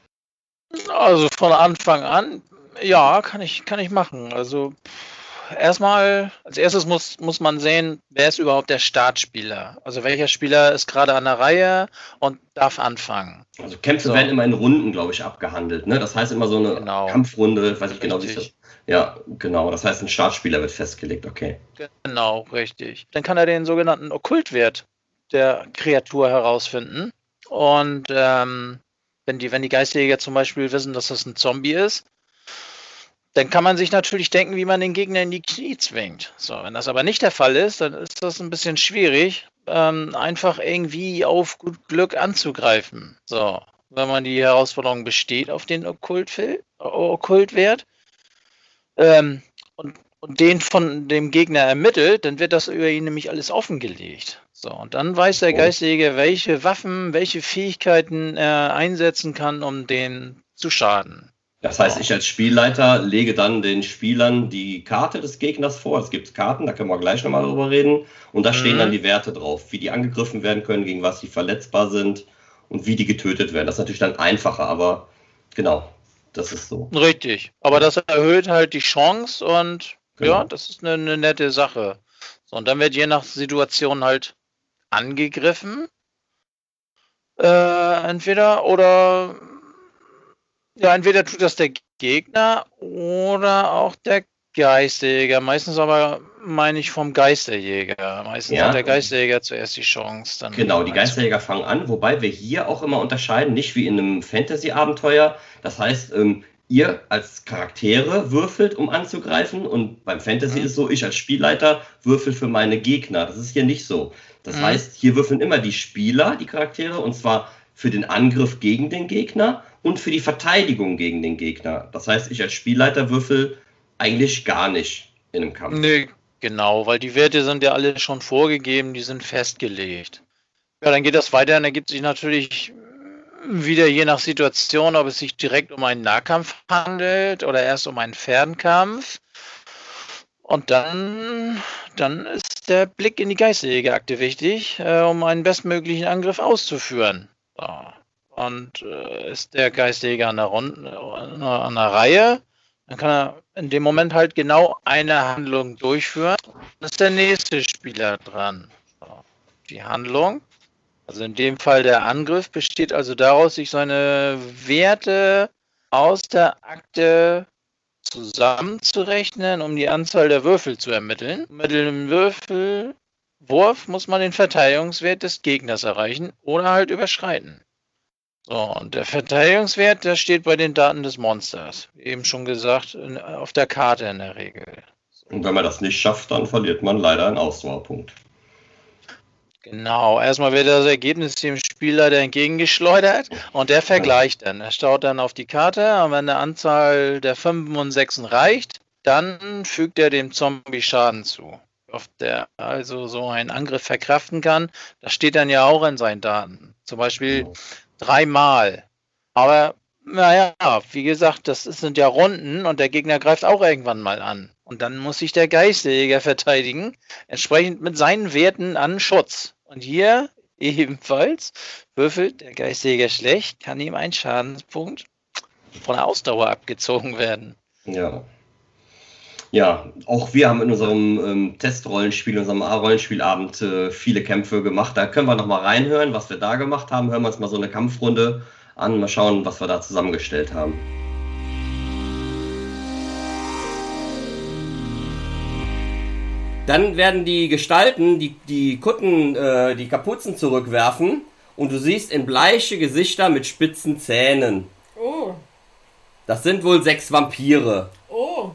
Also von Anfang an, ja, kann ich, kann ich machen. Also pff, erstmal, als erstes muss, muss man sehen, wer ist überhaupt der Startspieler? Also welcher Spieler ist gerade an der Reihe und darf anfangen. Also Kämpfe So. werden immer in Runden, glaube ich, abgehandelt. Ne? Das heißt immer so eine Genau. Kampfrunde, weiß ich genau, wie es Richtig. ist. Ja, genau. Das heißt, ein Startspieler wird festgelegt, okay. Genau, richtig. Dann kann er den sogenannten Okkultwert der Kreatur herausfinden. Und ähm, wenn die, wenn die Geisterjäger zum Beispiel wissen, dass das ein Zombie ist, dann kann man sich natürlich denken, wie man den Gegner in die Knie zwingt. So, wenn das aber nicht der Fall ist, dann ist das ein bisschen schwierig, ähm, einfach irgendwie auf gut Glück anzugreifen. So, wenn man die Herausforderung besteht auf den Okkultfil- Okkultwert ähm, und, und den von dem Gegner ermittelt, dann wird das über ihn nämlich alles offengelegt. So, und dann weiß der Oh. Geisterjäger, welche Waffen, welche Fähigkeiten er einsetzen kann, um den zu schaden. Das heißt, ich als Spielleiter lege dann den Spielern die Karte des Gegners vor. Es gibt Karten, da können wir gleich nochmal drüber reden. Und da mhm. stehen dann die Werte drauf, wie die angegriffen werden können, gegen was sie verletzbar sind und wie die getötet werden. Das ist natürlich dann einfacher, aber genau, das ist so. Richtig, aber das erhöht halt die Chance und genau. ja, das ist eine, eine nette Sache. So, und dann wird je nach Situation halt angegriffen. Äh, entweder oder ja, entweder tut das der Gegner oder auch der Geisterjäger. Meistens aber meine ich vom Geisterjäger. Meistens ja. hat der Geisterjäger zuerst die Chance. Dann genau, die Geisterjäger fangen an, wobei wir hier auch immer unterscheiden, nicht wie in einem Fantasy-Abenteuer. Das heißt, ähm, ihr als Charaktere würfelt, um anzugreifen, und beim Fantasy mhm. ist so, ich als Spielleiter würfel für meine Gegner. Das ist hier nicht so. Das mhm. heißt, hier würfeln immer die Spieler, die Charaktere, und zwar für den Angriff gegen den Gegner und für die Verteidigung gegen den Gegner. Das heißt, ich als Spielleiter würfel eigentlich gar nicht in einem Kampf. Nee, genau, weil die Werte sind ja alle schon vorgegeben, die sind festgelegt. Ja, dann geht das weiter, dann ergibt sich natürlich wieder je nach Situation, ob es sich direkt um einen Nahkampf handelt oder erst um einen Fernkampf. Und dann, dann ist der Blick in die Geisterjägerakte wichtig, äh, um einen bestmöglichen Angriff auszuführen. So. Und äh, ist der Geisterjäger an der, Runde, an der Reihe, dann kann er in dem Moment halt genau eine Handlung durchführen. Dann ist der nächste Spieler dran. So. Die Handlung, also in dem Fall der Angriff, besteht also daraus, sich seine Werte aus der Akte zusammenzurechnen, um die Anzahl der Würfel zu ermitteln. Mit dem Würfelwurf muss man den Verteidigungswert des Gegners erreichen oder halt überschreiten. So, und der Verteidigungswert, der steht bei den Daten des Monsters. Wie eben schon gesagt, in, auf der Karte in der Regel. So. Und wenn man das nicht schafft, dann verliert man leider einen Ausdauerpunkt. Genau, erstmal wird das Ergebnis dem Spielleiter entgegengeschleudert und der vergleicht dann. Er schaut dann auf die Karte und wenn eine Anzahl der fünf und sechs reicht, dann fügt er dem Zombie Schaden zu. Ob der also so einen Angriff verkraften kann, das steht dann ja auch in seinen Daten. Zum Beispiel dreimal. Aber naja, wie gesagt, das sind ja Runden und der Gegner greift auch irgendwann mal an. Und dann muss sich der Geisterjäger verteidigen, entsprechend mit seinen Werten an Schutz. Und hier ebenfalls würfelt der Geisterjäger schlecht, kann ihm ein Schadenspunkt von der Ausdauer abgezogen werden. Ja. Ja, auch wir haben in unserem ähm, Testrollenspiel, in unserem A-Rollenspielabend äh, viele Kämpfe gemacht. Da können wir nochmal reinhören, was wir da gemacht haben. Hören wir uns mal so eine Kampfrunde an, mal schauen, was wir da zusammengestellt haben. Dann werden die Gestalten die, die Kutten, äh, die Kapuzen zurückwerfen und du siehst in bleiche Gesichter mit spitzen Zähnen. Oh. Das sind wohl sechs Vampire. Oh.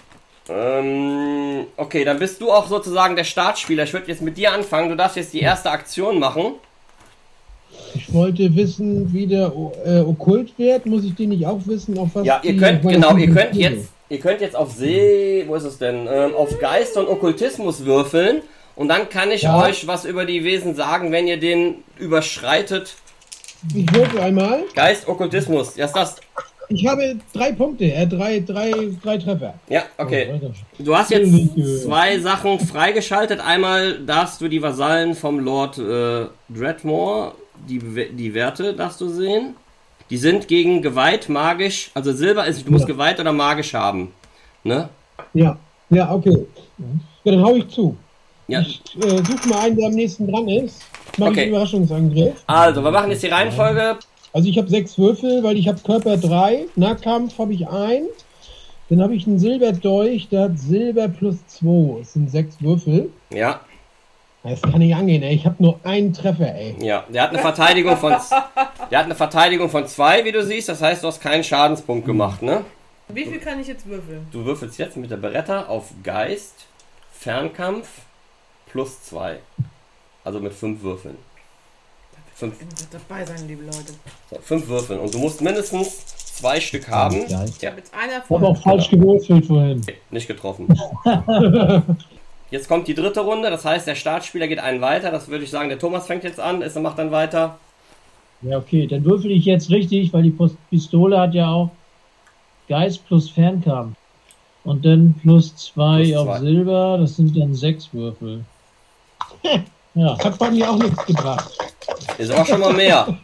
Ähm, okay, dann bist du auch sozusagen der Startspieler. Ich würde jetzt mit dir anfangen. Du darfst jetzt die erste Aktion machen. Ich wollte wissen, wie der äh, Okkult wird. Muss ich den nicht auch wissen? Auf was ja, ihr könnt, genau, ihr könnt jetzt, ihr könnt jetzt auf See, wo ist es denn? Ähm, auf Geist und Okkultismus würfeln. Und dann kann ich ja. euch was über die Wesen sagen, wenn ihr den überschreitet. Ich würfel einmal. Geist, Okkultismus. Ja, ist das. Ich habe drei Punkte, äh, drei, drei, drei Treffer. Ja, okay. Du hast jetzt zwei Sachen freigeschaltet. Einmal darfst du die Vasallen vom Lord äh, Dreadmore, die, die Werte darfst du sehen. Die sind gegen Geweiht, magisch, also Silber ist, du musst ja. Geweiht oder magisch haben. Ne? Ja, ja, okay. Ja, dann hau ich zu. Ja. Ich äh, suche mal einen, der am nächsten dran ist. Mach okay. ich einen Überraschungsangriff. Also, wir machen jetzt die Reihenfolge. Also ich habe sechs Würfel, weil ich habe Körper drei, Nahkampf habe ich ein, dann habe ich einen Silberdolch, der hat Silber plus zwei, das sind sechs Würfel. Ja. Das kann nicht angehen, ey. Ich habe nur einen Treffer, ey. Ja, der hat eine Verteidigung von der hat eine Verteidigung von zwei, wie du siehst, das heißt, du hast keinen Schadenspunkt gemacht, ne? Wie viel kann ich jetzt würfeln? Du würfelst jetzt mit der Beretta auf Geist, Fernkampf plus zwei. Also mit fünf Würfeln. Fünf. Dabei sein, liebe Leute. So, fünf Würfeln. Und du musst mindestens zwei Stück haben. Ja. Ich habe jetzt einer Ich habe auch falsch gewürfelt vorhin. Okay, nicht getroffen. Jetzt kommt die dritte Runde. Das heißt, der Startspieler geht einen weiter. Das würde ich sagen, der Thomas fängt jetzt an. Er macht dann weiter. Ja, okay. Dann würfel ich jetzt richtig, weil die Pistole hat ja auch Geist plus Fernkampf. Und dann plus zwei Plus auf zwei. Silber, das sind dann sechs Würfel. Ja. Hat bei mir auch nichts gebracht. Ist aber schon mal mehr.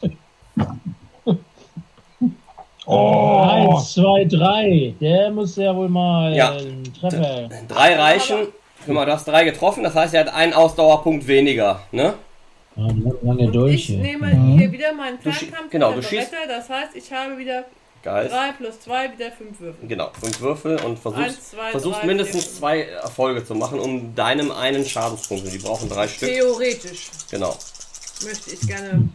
Oh, Eins, zwei, drei. Der muss ja wohl mal Ja. äh, einen Treffer. Drei reichen. Guck mal, du hast drei getroffen, das heißt, er hat einen Ausdauerpunkt weniger, ne? Ja, lange, lange Und Dolche. ich nehme Mhm. hier wieder meinen Du schie- Fernkampf genau, mit du der schießt- Beretta. Das heißt, ich habe wieder Geist. drei plus zwei, wieder fünf Würfel. Genau, fünf Würfel und versuchst, Eins, zwei, versuchst drei, mindestens vier, zwei Erfolge zu machen, um deinem einen Schadenspunkt. Die brauchen drei Stück. Theoretisch Genau. möchte ich gerne.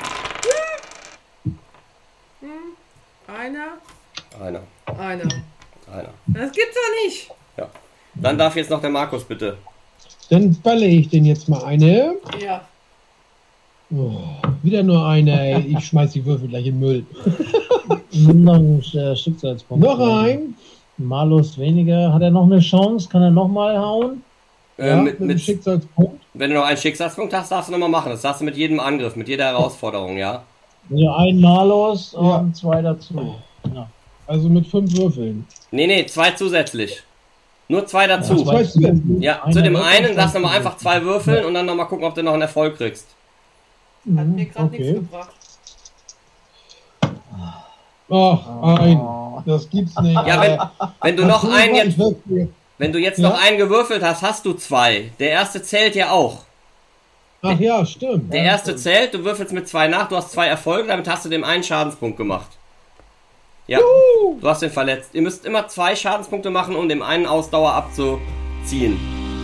Hm, einer, Einer. einer. Einer. Das gibt's doch nicht. Ja. Dann darf jetzt noch der Markus bitte. dann balle ich den jetzt mal eine. Ja. Oh, wieder nur eine, ey. Ich schmeiß die Würfel gleich in den Müll. Noch ein äh, Schicksalspunkt. Noch ein. Malus weniger. Hat er noch eine Chance? Kann er nochmal hauen? Äh, Ja, mit, mit, einem mit, Schicksalspunkt. wenn du noch einen Schicksalspunkt hast, darfst du nochmal machen. Das darfst du mit jedem Angriff, mit jeder Herausforderung, ja? Also ein Malus Ja. und zwei dazu. Ja. Also mit fünf Würfeln. Nee, nee, zwei zusätzlich. Nur zwei dazu. Ja, zwei. Weißt du jetzt? Ja, Einer zu dem weg einen und darfst du zwei nochmal einfach zwei würfeln und dann nochmal gucken, ob du noch einen Erfolg kriegst. Hat mir gerade Okay. nichts gebracht. Ach, ein. Das gibt's nicht. Ja, wenn, wenn du noch Ach, einen ich jetzt, würfel. wenn du jetzt Ja? noch einen gewürfelt hast, hast du zwei. Der erste zählt ja auch. Ach ja, stimmt. Der erste zählt, du würfelst mit zwei nach, du hast zwei Erfolge, damit hast du dem einen Schadenspunkt gemacht. Ja, du hast den verletzt. Ihr müsst immer zwei Schadenspunkte machen, um dem einen Ausdauer abzuziehen.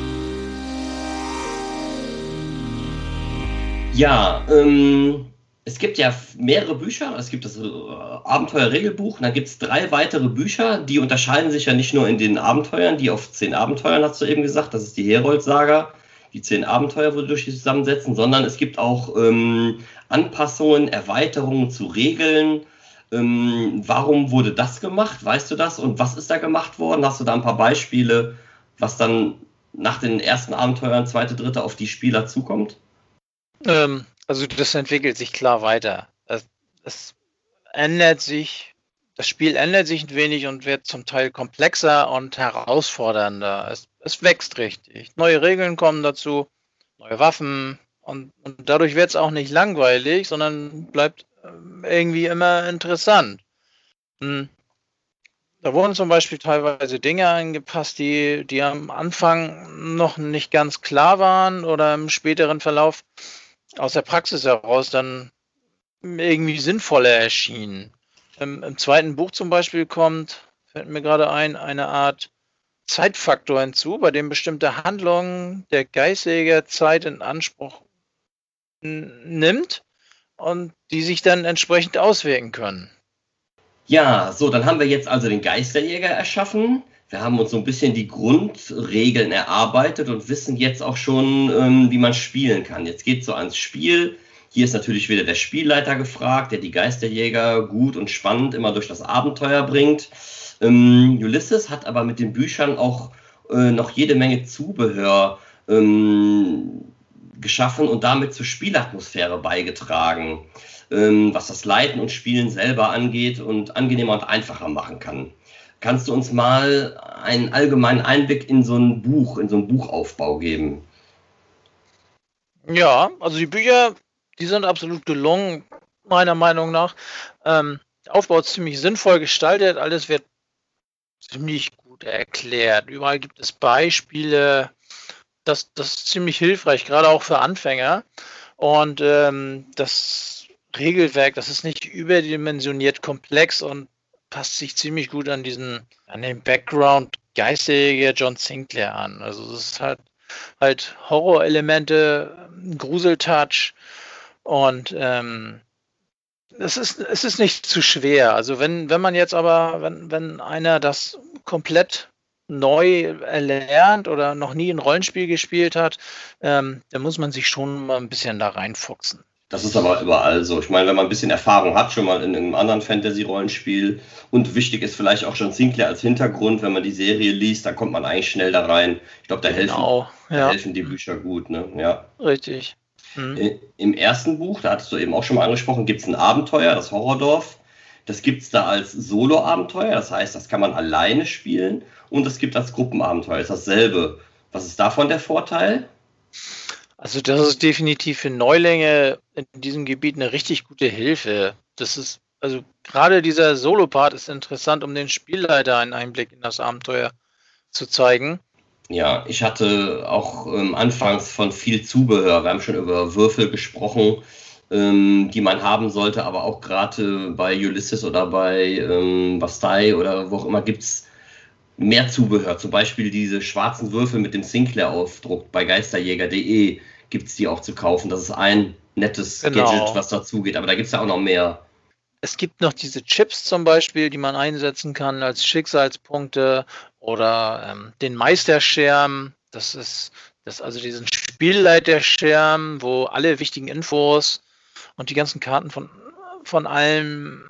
Ja, ähm, es gibt ja mehrere Bücher. Es gibt das äh, Abenteuer-Regelbuch und dann gibt es drei weitere Bücher, die unterscheiden sich ja nicht nur in den Abenteuern, die auf zehn Abenteuern, hast du eben gesagt, das ist die Herold-Saga, die zehn Abenteuer, wodurch die zusammensetzen, sondern es gibt auch ähm, Anpassungen, Erweiterungen zu Regeln. Ähm, warum wurde das gemacht? Weißt du das? Und was ist da gemacht worden? Hast du da ein paar Beispiele, was dann nach den ersten Abenteuern, zweite, dritte, auf die Spieler zukommt? Ähm, also das entwickelt sich klar weiter. Es, es ändert sich, das Spiel ändert sich ein wenig und wird zum Teil komplexer und herausfordernder. Es, es wächst richtig. Neue Regeln kommen dazu, neue Waffen und, und dadurch wird es auch nicht langweilig, sondern bleibt ähm, irgendwie immer interessant. Hm. Da wurden zum Beispiel teilweise Dinge angepasst, die, die am Anfang noch nicht ganz klar waren oder im späteren Verlauf aus der Praxis heraus dann irgendwie sinnvoller erschienen. Im, im zweiten Buch zum Beispiel kommt, fällt mir gerade ein, eine Art Zeitfaktor hinzu, bei dem bestimmte Handlungen der Geistjäger Zeit in Anspruch n- nimmt und die sich dann entsprechend auswirken können. Ja, so, dann haben wir jetzt also den Geisterjäger erschaffen. Wir haben uns so ein bisschen die Grundregeln erarbeitet und wissen jetzt auch schon, ähm, wie man spielen kann. Jetzt geht es so ans Spiel. Hier ist natürlich wieder der Spielleiter gefragt, der die Geisterjäger gut und spannend immer durch das Abenteuer bringt. Ähm, Ulysses hat aber mit den Büchern auch äh, noch jede Menge Zubehör ähm, geschaffen und damit zur Spielatmosphäre beigetragen, ähm, was das Leiten und Spielen selber angeht und angenehmer und einfacher machen kann. Kannst du uns mal einen allgemeinen Einblick in so ein Buch, in so einen Buchaufbau geben? Ja, also die Bücher, die sind absolut gelungen, meiner Meinung nach. Ähm, der Aufbau ist ziemlich sinnvoll gestaltet, alles wird ziemlich gut erklärt. Überall gibt es Beispiele. Das, das ist ziemlich hilfreich, gerade auch für Anfänger. Und ähm, das Regelwerk, das ist nicht überdimensioniert komplex und passt sich ziemlich gut an diesen, an den Background Geisterjäger John Sinclair an. Also es ist halt, halt Horrorelemente, Gruseltouch und ähm, es ist, es ist nicht zu schwer. Also wenn, wenn man jetzt aber, wenn, wenn einer das komplett neu erlernt oder noch nie ein Rollenspiel gespielt hat, ähm, dann muss man sich schon mal ein bisschen da reinfuchsen. Das ist aber überall so. Ich meine, wenn man ein bisschen Erfahrung hat, schon mal in einem anderen Fantasy-Rollenspiel und wichtig ist vielleicht auch John Sinclair als Hintergrund, wenn man die Serie liest, dann kommt man eigentlich schnell da rein. Ich glaube, da, Genau, helfen, ja. da helfen die Bücher gut, ne? Ja. Richtig. Hm. Im ersten Buch, da hattest du eben auch schon mal angesprochen, gibt es ein Abenteuer, das Horrordorf. Das gibt es da als Solo-Abenteuer, das heißt, das kann man alleine spielen. Und es gibt als Gruppenabenteuer, das ist dasselbe. Was ist davon der Vorteil? Also das ist definitiv für Neulinge in diesem Gebiet eine richtig gute Hilfe. Das ist, also gerade dieser Solo-Part ist interessant, um den Spielleiter einen Einblick in das Abenteuer zu zeigen. Ja, ich hatte auch ähm, anfangs von viel Zubehör. Wir haben schon über Würfel gesprochen, ähm, die man haben sollte, aber auch gerade bei Ulysses oder bei ähm, Bastei oder wo auch immer gibt es mehr Zubehör. Zum Beispiel diese schwarzen Würfel mit dem Sinclair-Aufdruck bei geisterjäger punkt de gibt es die auch zu kaufen. Das ist ein nettes Genau. Gadget, was dazu geht, aber da gibt es ja auch noch mehr. Es gibt noch diese Chips zum Beispiel, die man einsetzen kann als Schicksalspunkte oder ähm, den Meisterschirm. Das ist das also diesen Spielleiterschirm, wo alle wichtigen Infos und die ganzen Karten von, von allem,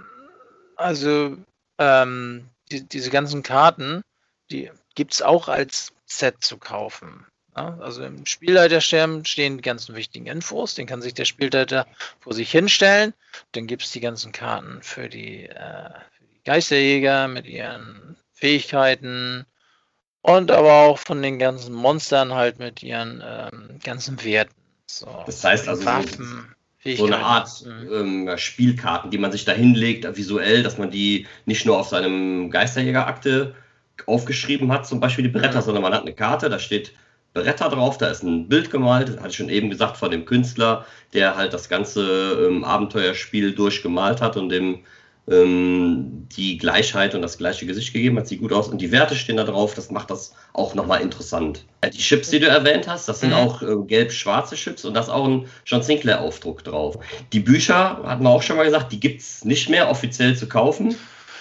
also ähm, die, diese ganzen Karten, die gibt es auch als Set zu kaufen. Ja, also im Spielleiterschirm stehen die ganzen wichtigen Infos, den kann sich der Spielleiter vor sich hinstellen. Dann gibt es die ganzen Karten für die, äh, für die Geisterjäger mit ihren Fähigkeiten und aber auch von den ganzen Monstern halt mit ihren ähm, ganzen Werten. So, Das heißt also, Waffen, so eine Art Mhm. ähm, Spielkarten, die man sich da hinlegt, visuell, dass man die nicht nur auf seinem Geisterjägerakte aufgeschrieben hat, zum Beispiel die Bretter, Mhm. sondern man hat eine Karte, da steht Beretta drauf, da ist ein Bild gemalt, das hatte ich schon eben gesagt, von dem Künstler, der halt das ganze ähm, Abenteuerspiel durchgemalt hat und dem ähm, die Gleichheit und das gleiche Gesicht gegeben hat, sieht gut aus und die Werte stehen da drauf, das macht das auch nochmal interessant. Die Chips, die du erwähnt hast, das sind Mhm. auch äh, gelb-schwarze Chips und da ist auch ein John Sinclair-Aufdruck drauf. Die Bücher, hatten wir auch schon mal gesagt, die gibt es nicht mehr offiziell zu kaufen.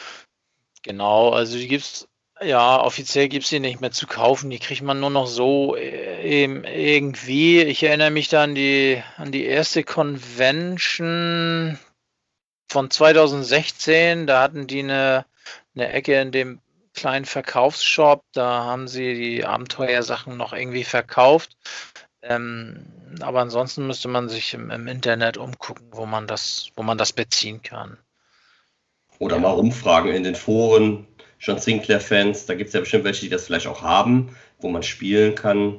Genau, also die gibt's, ja, offiziell gibt es die nicht mehr zu kaufen, die kriegt man nur noch so äh, eben irgendwie. Ich erinnere mich da an die, an die erste Convention von zweitausendsechzehn, da hatten die eine, eine Ecke in dem kleinen Verkaufsshop, da haben sie die Abenteuersachen noch irgendwie verkauft. Ähm, aber ansonsten müsste man sich im, im Internet umgucken, wo man das, wo man das beziehen kann. Oder Ja. mal rumfragen in den Foren, John Sinclair-Fans, da gibt es ja bestimmt welche, die das vielleicht auch haben, wo man spielen kann.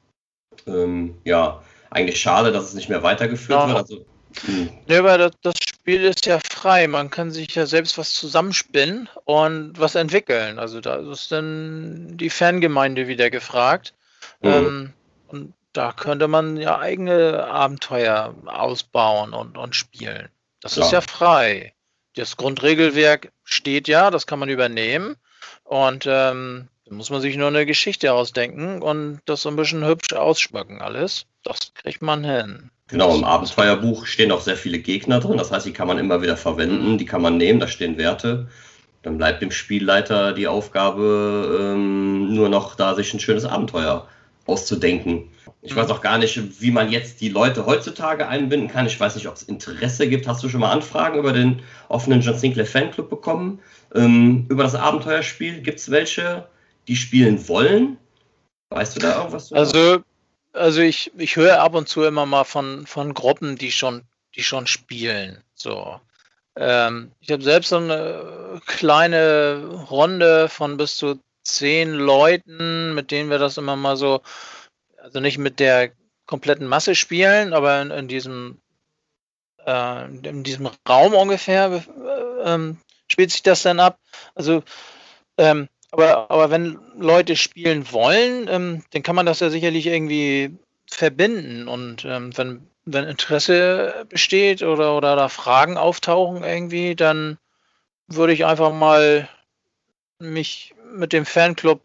Ähm, ja, eigentlich schade, dass es nicht mehr weitergeführt Ja. wird. Also, mh, Ja, aber das, das Spiel ist ja frei. Man kann sich ja selbst was zusammenspinnen und was entwickeln. Also da ist dann die Fangemeinde wieder gefragt. Mhm. Ähm, und da könnte man ja eigene Abenteuer ausbauen und, und spielen. Das ist Ja. ja frei. Das Grundregelwerk steht ja, das kann man übernehmen. Und ähm, da muss man sich nur eine Geschichte ausdenken und das so ein bisschen hübsch ausschmücken alles. Das kriegt man hin. Genau, im Abenteuerbuch stehen auch sehr viele Gegner drin. Das heißt, die kann man immer wieder verwenden, die kann man nehmen, da stehen Werte. Dann bleibt dem Spielleiter die Aufgabe, ähm, nur noch da sich ein schönes Abenteuer auszudenken. Ich Mhm. weiß auch gar nicht, wie man jetzt die Leute heutzutage einbinden kann. Ich weiß nicht, ob es Interesse gibt. Hast du schon mal Anfragen über den offenen John Sinclair Fanclub bekommen? Ähm, über das Abenteuerspiel? Gibt es welche, die spielen wollen? Weißt du da irgendwas? drüber? Also, also ich, ich höre ab und zu immer mal von, von Gruppen, die schon, die schon spielen. So. Ähm, ich habe selbst so eine kleine Runde von bis zu zehn Leuten, mit denen wir das immer mal so, also nicht mit der kompletten Masse spielen, aber in, in diesem äh, in diesem Raum ungefähr äh, ähm, spielt sich das dann ab. Also ähm, aber, aber wenn Leute spielen wollen, ähm, dann kann man das ja sicherlich irgendwie verbinden. Und ähm, wenn, wenn Interesse besteht oder, oder da Fragen auftauchen irgendwie, dann würde ich einfach mal mich mit dem Fanclub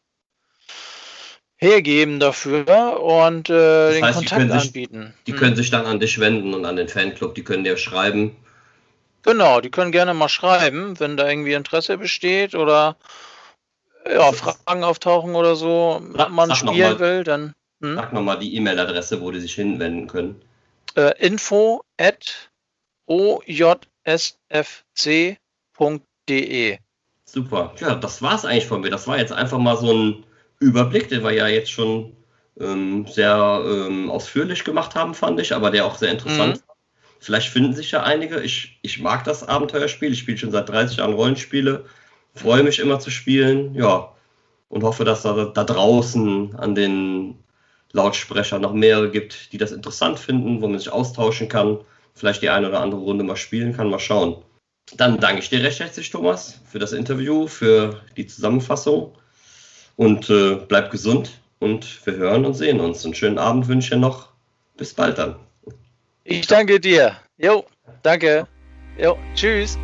hergeben dafür und äh, Das den heißt, die Kontakt können sich- anbieten. Die Hm. können sich dann an dich wenden und an den Fanclub, die können dir schreiben. Genau, die können gerne mal schreiben, wenn da irgendwie Interesse besteht oder ja, Fragen auftauchen oder so, Sag- ob man sag noch spielen mal. will, dann hm? Sag nochmal die E-Mail-Adresse, wo die sich hinwenden können. äh, info at o j s f c punkt de. Super. Ja, das war's eigentlich von mir. Das war jetzt einfach mal so ein Überblick, den wir ja jetzt schon ähm, sehr ähm, ausführlich gemacht haben, fand ich, aber der auch sehr interessant war. Vielleicht finden sich ja einige. Ich, ich mag das Abenteuerspiel. Ich spiele schon seit dreißig Jahren Rollenspiele. Freue mich immer zu spielen. Ja. Und hoffe, dass da, da draußen an den Lautsprechern noch mehrere gibt, die das interessant finden, wo man sich austauschen kann. Vielleicht die eine oder andere Runde mal spielen kann. Mal schauen. Dann danke ich dir recht herzlich, Thomas, für das Interview, für die Zusammenfassung. Und äh, bleib gesund und wir hören und sehen uns. Einen schönen Abend wünsche ich dir noch. Bis bald dann. Ich danke dir. Jo, danke. Jo, tschüss.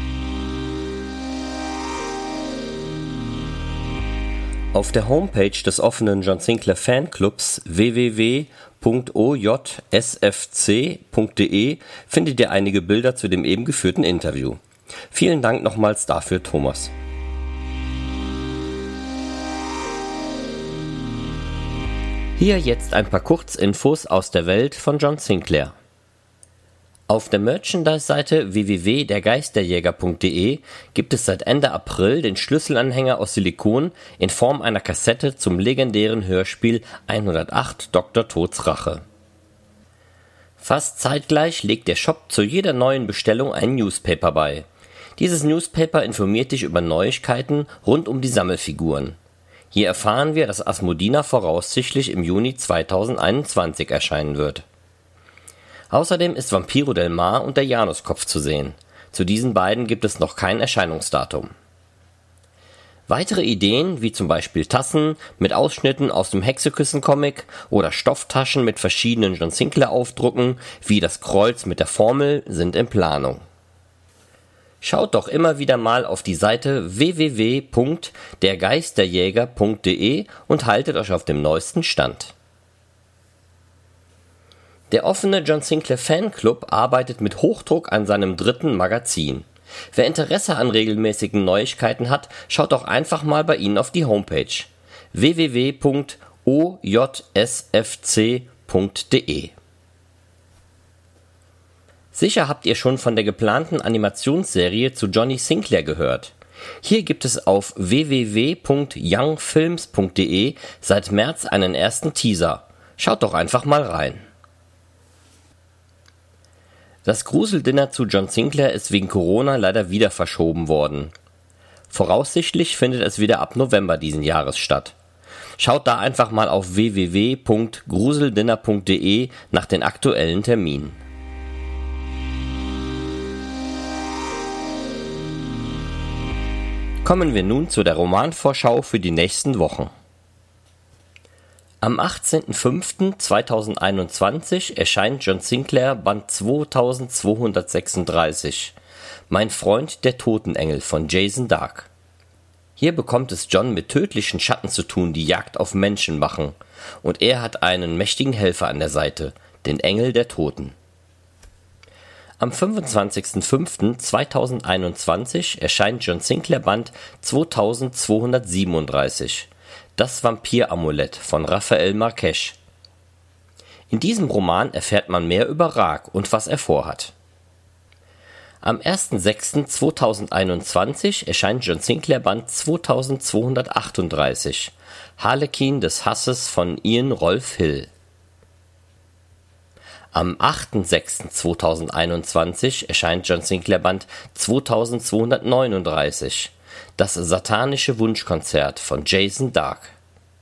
Auf der Homepage des offenen John Sinclair Fanclubs w w w punkt o j s f c punkt d e findet ihr einige Bilder zu dem eben geführten Interview. Vielen Dank nochmals dafür, Thomas. Hier jetzt ein paar Kurzinfos aus der Welt von John Sinclair. Auf der Merchandise-Seite w w w punkt der geisterjäger punkt d e gibt es seit Ende April den Schlüsselanhänger aus Silikon in Form einer Kassette zum legendären Hörspiel hundertacht Doktor Tods Rache. Fast zeitgleich legt der Shop zu jeder neuen Bestellung ein Newspaper bei. Dieses Newspaper informiert dich über Neuigkeiten rund um die Sammelfiguren. Hier erfahren wir, dass Asmodina voraussichtlich im Juni zweitausendeinundzwanzig erscheinen wird. Außerdem ist Vampiro del Mar und der Januskopf zu sehen. Zu diesen beiden gibt es noch kein Erscheinungsdatum. Weitere Ideen, wie zum Beispiel Tassen mit Ausschnitten aus dem Hexeküssen-Comic oder Stofftaschen mit verschiedenen John Sinclair-Aufdrucken, wie das Kreuz mit der Formel, sind in Planung. Schaut doch immer wieder mal auf die Seite w w w punkt der geisterjäger punkt d e und haltet euch auf dem neuesten Stand. Der offene John Sinclair Fanclub arbeitet mit Hochdruck an seinem dritten Magazin. Wer Interesse an regelmäßigen Neuigkeiten hat, schaut doch einfach mal bei ihnen auf die Homepage w w w punkt o j s f c punkt d e. Sicher habt ihr schon von der geplanten Animationsserie zu Johnny Sinclair gehört. Hier gibt es auf w w w punkt young films punkt d e seit März einen ersten Teaser. Schaut doch einfach mal rein. Das Gruseldinner zu John Sinclair ist wegen Corona leider wieder verschoben worden. Voraussichtlich findet es wieder ab November diesen Jahres statt. Schaut da einfach mal auf w w w punkt gruseldinner punkt d e nach den aktuellen Terminen. Kommen wir nun zu der Romanvorschau für die nächsten Wochen. Am achtzehnten fünften zweitausendeinundzwanzig erscheint John Sinclair Band zweitausendzweihundertsechsunddreißig, Mein Freund der Totenengel von Jason Dark. Hier bekommt es John mit tödlichen Schatten zu tun, die Jagd auf Menschen machen, und er hat einen mächtigen Helfer an der Seite, den Engel der Toten. Am fünfundzwanzigsten fünften zweitausendeinundzwanzig erscheint John Sinclair Band zweitausendzweihundertsiebenunddreißig, Das Vampir-Amulett von Rafael Marquez. In diesem Roman erfährt man mehr über Raag und was er vorhat. Am ersten sechsten zweitausendeinundzwanzig erscheint John Sinclair Band zweitausendzweihundertachtunddreißig, Harlekin des Hasses von Ian Rolf Hill. Am achten sechsten zweitausendeinundzwanzig erscheint John Sinclair Band zweitausendzweihundertneununddreißig, Das satanische Wunschkonzert von Jason Dark.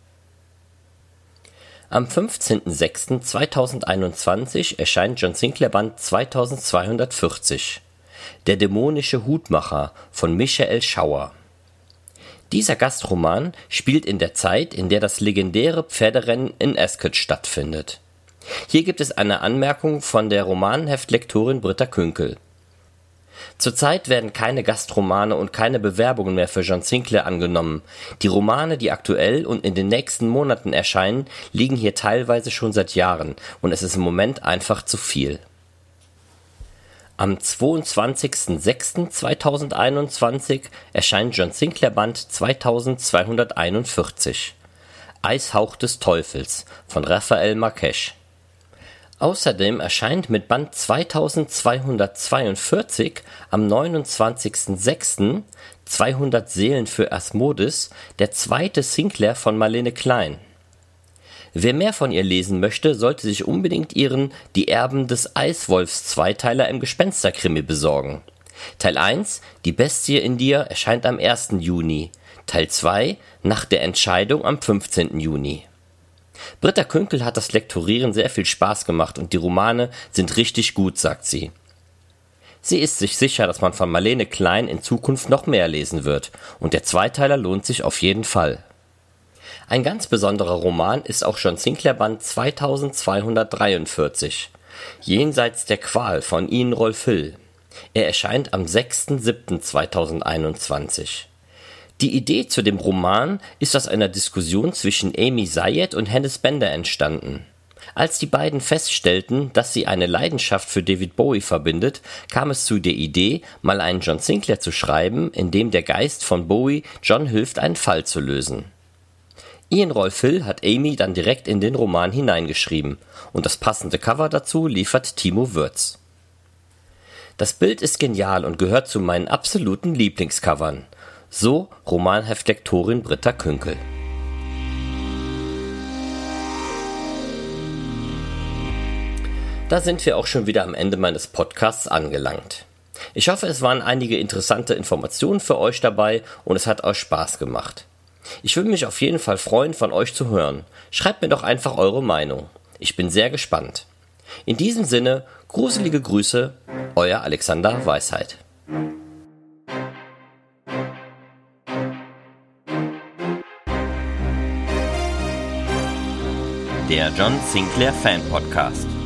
Am fünfzehnten sechsten zweitausendeinundzwanzig erscheint John Sinclair Band zweitausendzweihundertvierzig, Der dämonische Hutmacher von Michael Schauer. Dieser Gastroman spielt in der Zeit, in der das legendäre Pferderennen in Ascot stattfindet. Hier gibt es eine Anmerkung von der Romanheftlektorin Britta Künkel. Zurzeit werden keine Gastromane und keine Bewerbungen mehr für John Sinclair angenommen. Die Romane, die aktuell und in den nächsten Monaten erscheinen, liegen hier teilweise schon seit Jahren und es ist im Moment einfach zu viel. Am zweiundzwanzigsten sechsten zweitausendeinundzwanzig erscheint John Sinclair Band zweitausendzweihunderteinundvierzig, Eishauch des Teufels von Rafael Marquez. Außerdem erscheint mit Band zweitausendzweihundertzweiundvierzig am neunundzwanzigsten sechsten zweihundert Seelen für Asmodis der zweite Sinclair von Marlene Klein. Wer mehr von ihr lesen möchte, sollte sich unbedingt ihren Die Erben des Eiswolfs Zweiteiler im Gespensterkrimi besorgen. Teil eins, Die Bestie in dir, erscheint am ersten Juni. Teil zwei, Nach der Entscheidung, am fünfzehnten Juni. Britta Künkel hat das Lektorieren sehr viel Spaß gemacht und die Romane sind richtig gut, sagt sie. Sie ist sich sicher, dass man von Marlene Klein in Zukunft noch mehr lesen wird und der Zweiteiler lohnt sich auf jeden Fall. Ein ganz besonderer Roman ist auch John Sinclair Band zweitausendzweihundertdreiundvierzig, Jenseits der Qual von Ian Rolf Hill. Er erscheint am sechsten siebten zweitausendeinundzwanzig. Die Idee zu dem Roman ist aus einer Diskussion zwischen Amy Zayed und Hennes Bender entstanden. Als die beiden feststellten, dass sie eine Leidenschaft für David Bowie verbindet, kam es zu der Idee, mal einen John Sinclair zu schreiben, in dem der Geist von Bowie John hilft, einen Fall zu lösen. Ian Rolf Hill hat Amy dann direkt in den Roman hineingeschrieben und das passende Cover dazu liefert Timo Würz. Das Bild ist genial und gehört zu meinen absoluten Lieblingscovern. So Romanheftlektorin Britta Künkel. Da sind wir auch schon wieder am Ende meines Podcasts angelangt. Ich hoffe, es waren einige interessante Informationen für euch dabei und es hat euch Spaß gemacht. Ich würde mich auf jeden Fall freuen, von euch zu hören. Schreibt mir doch einfach eure Meinung. Ich bin sehr gespannt. In diesem Sinne, gruselige Grüße, euer Alexander Weisheit. Der John Sinclair Fan Podcast.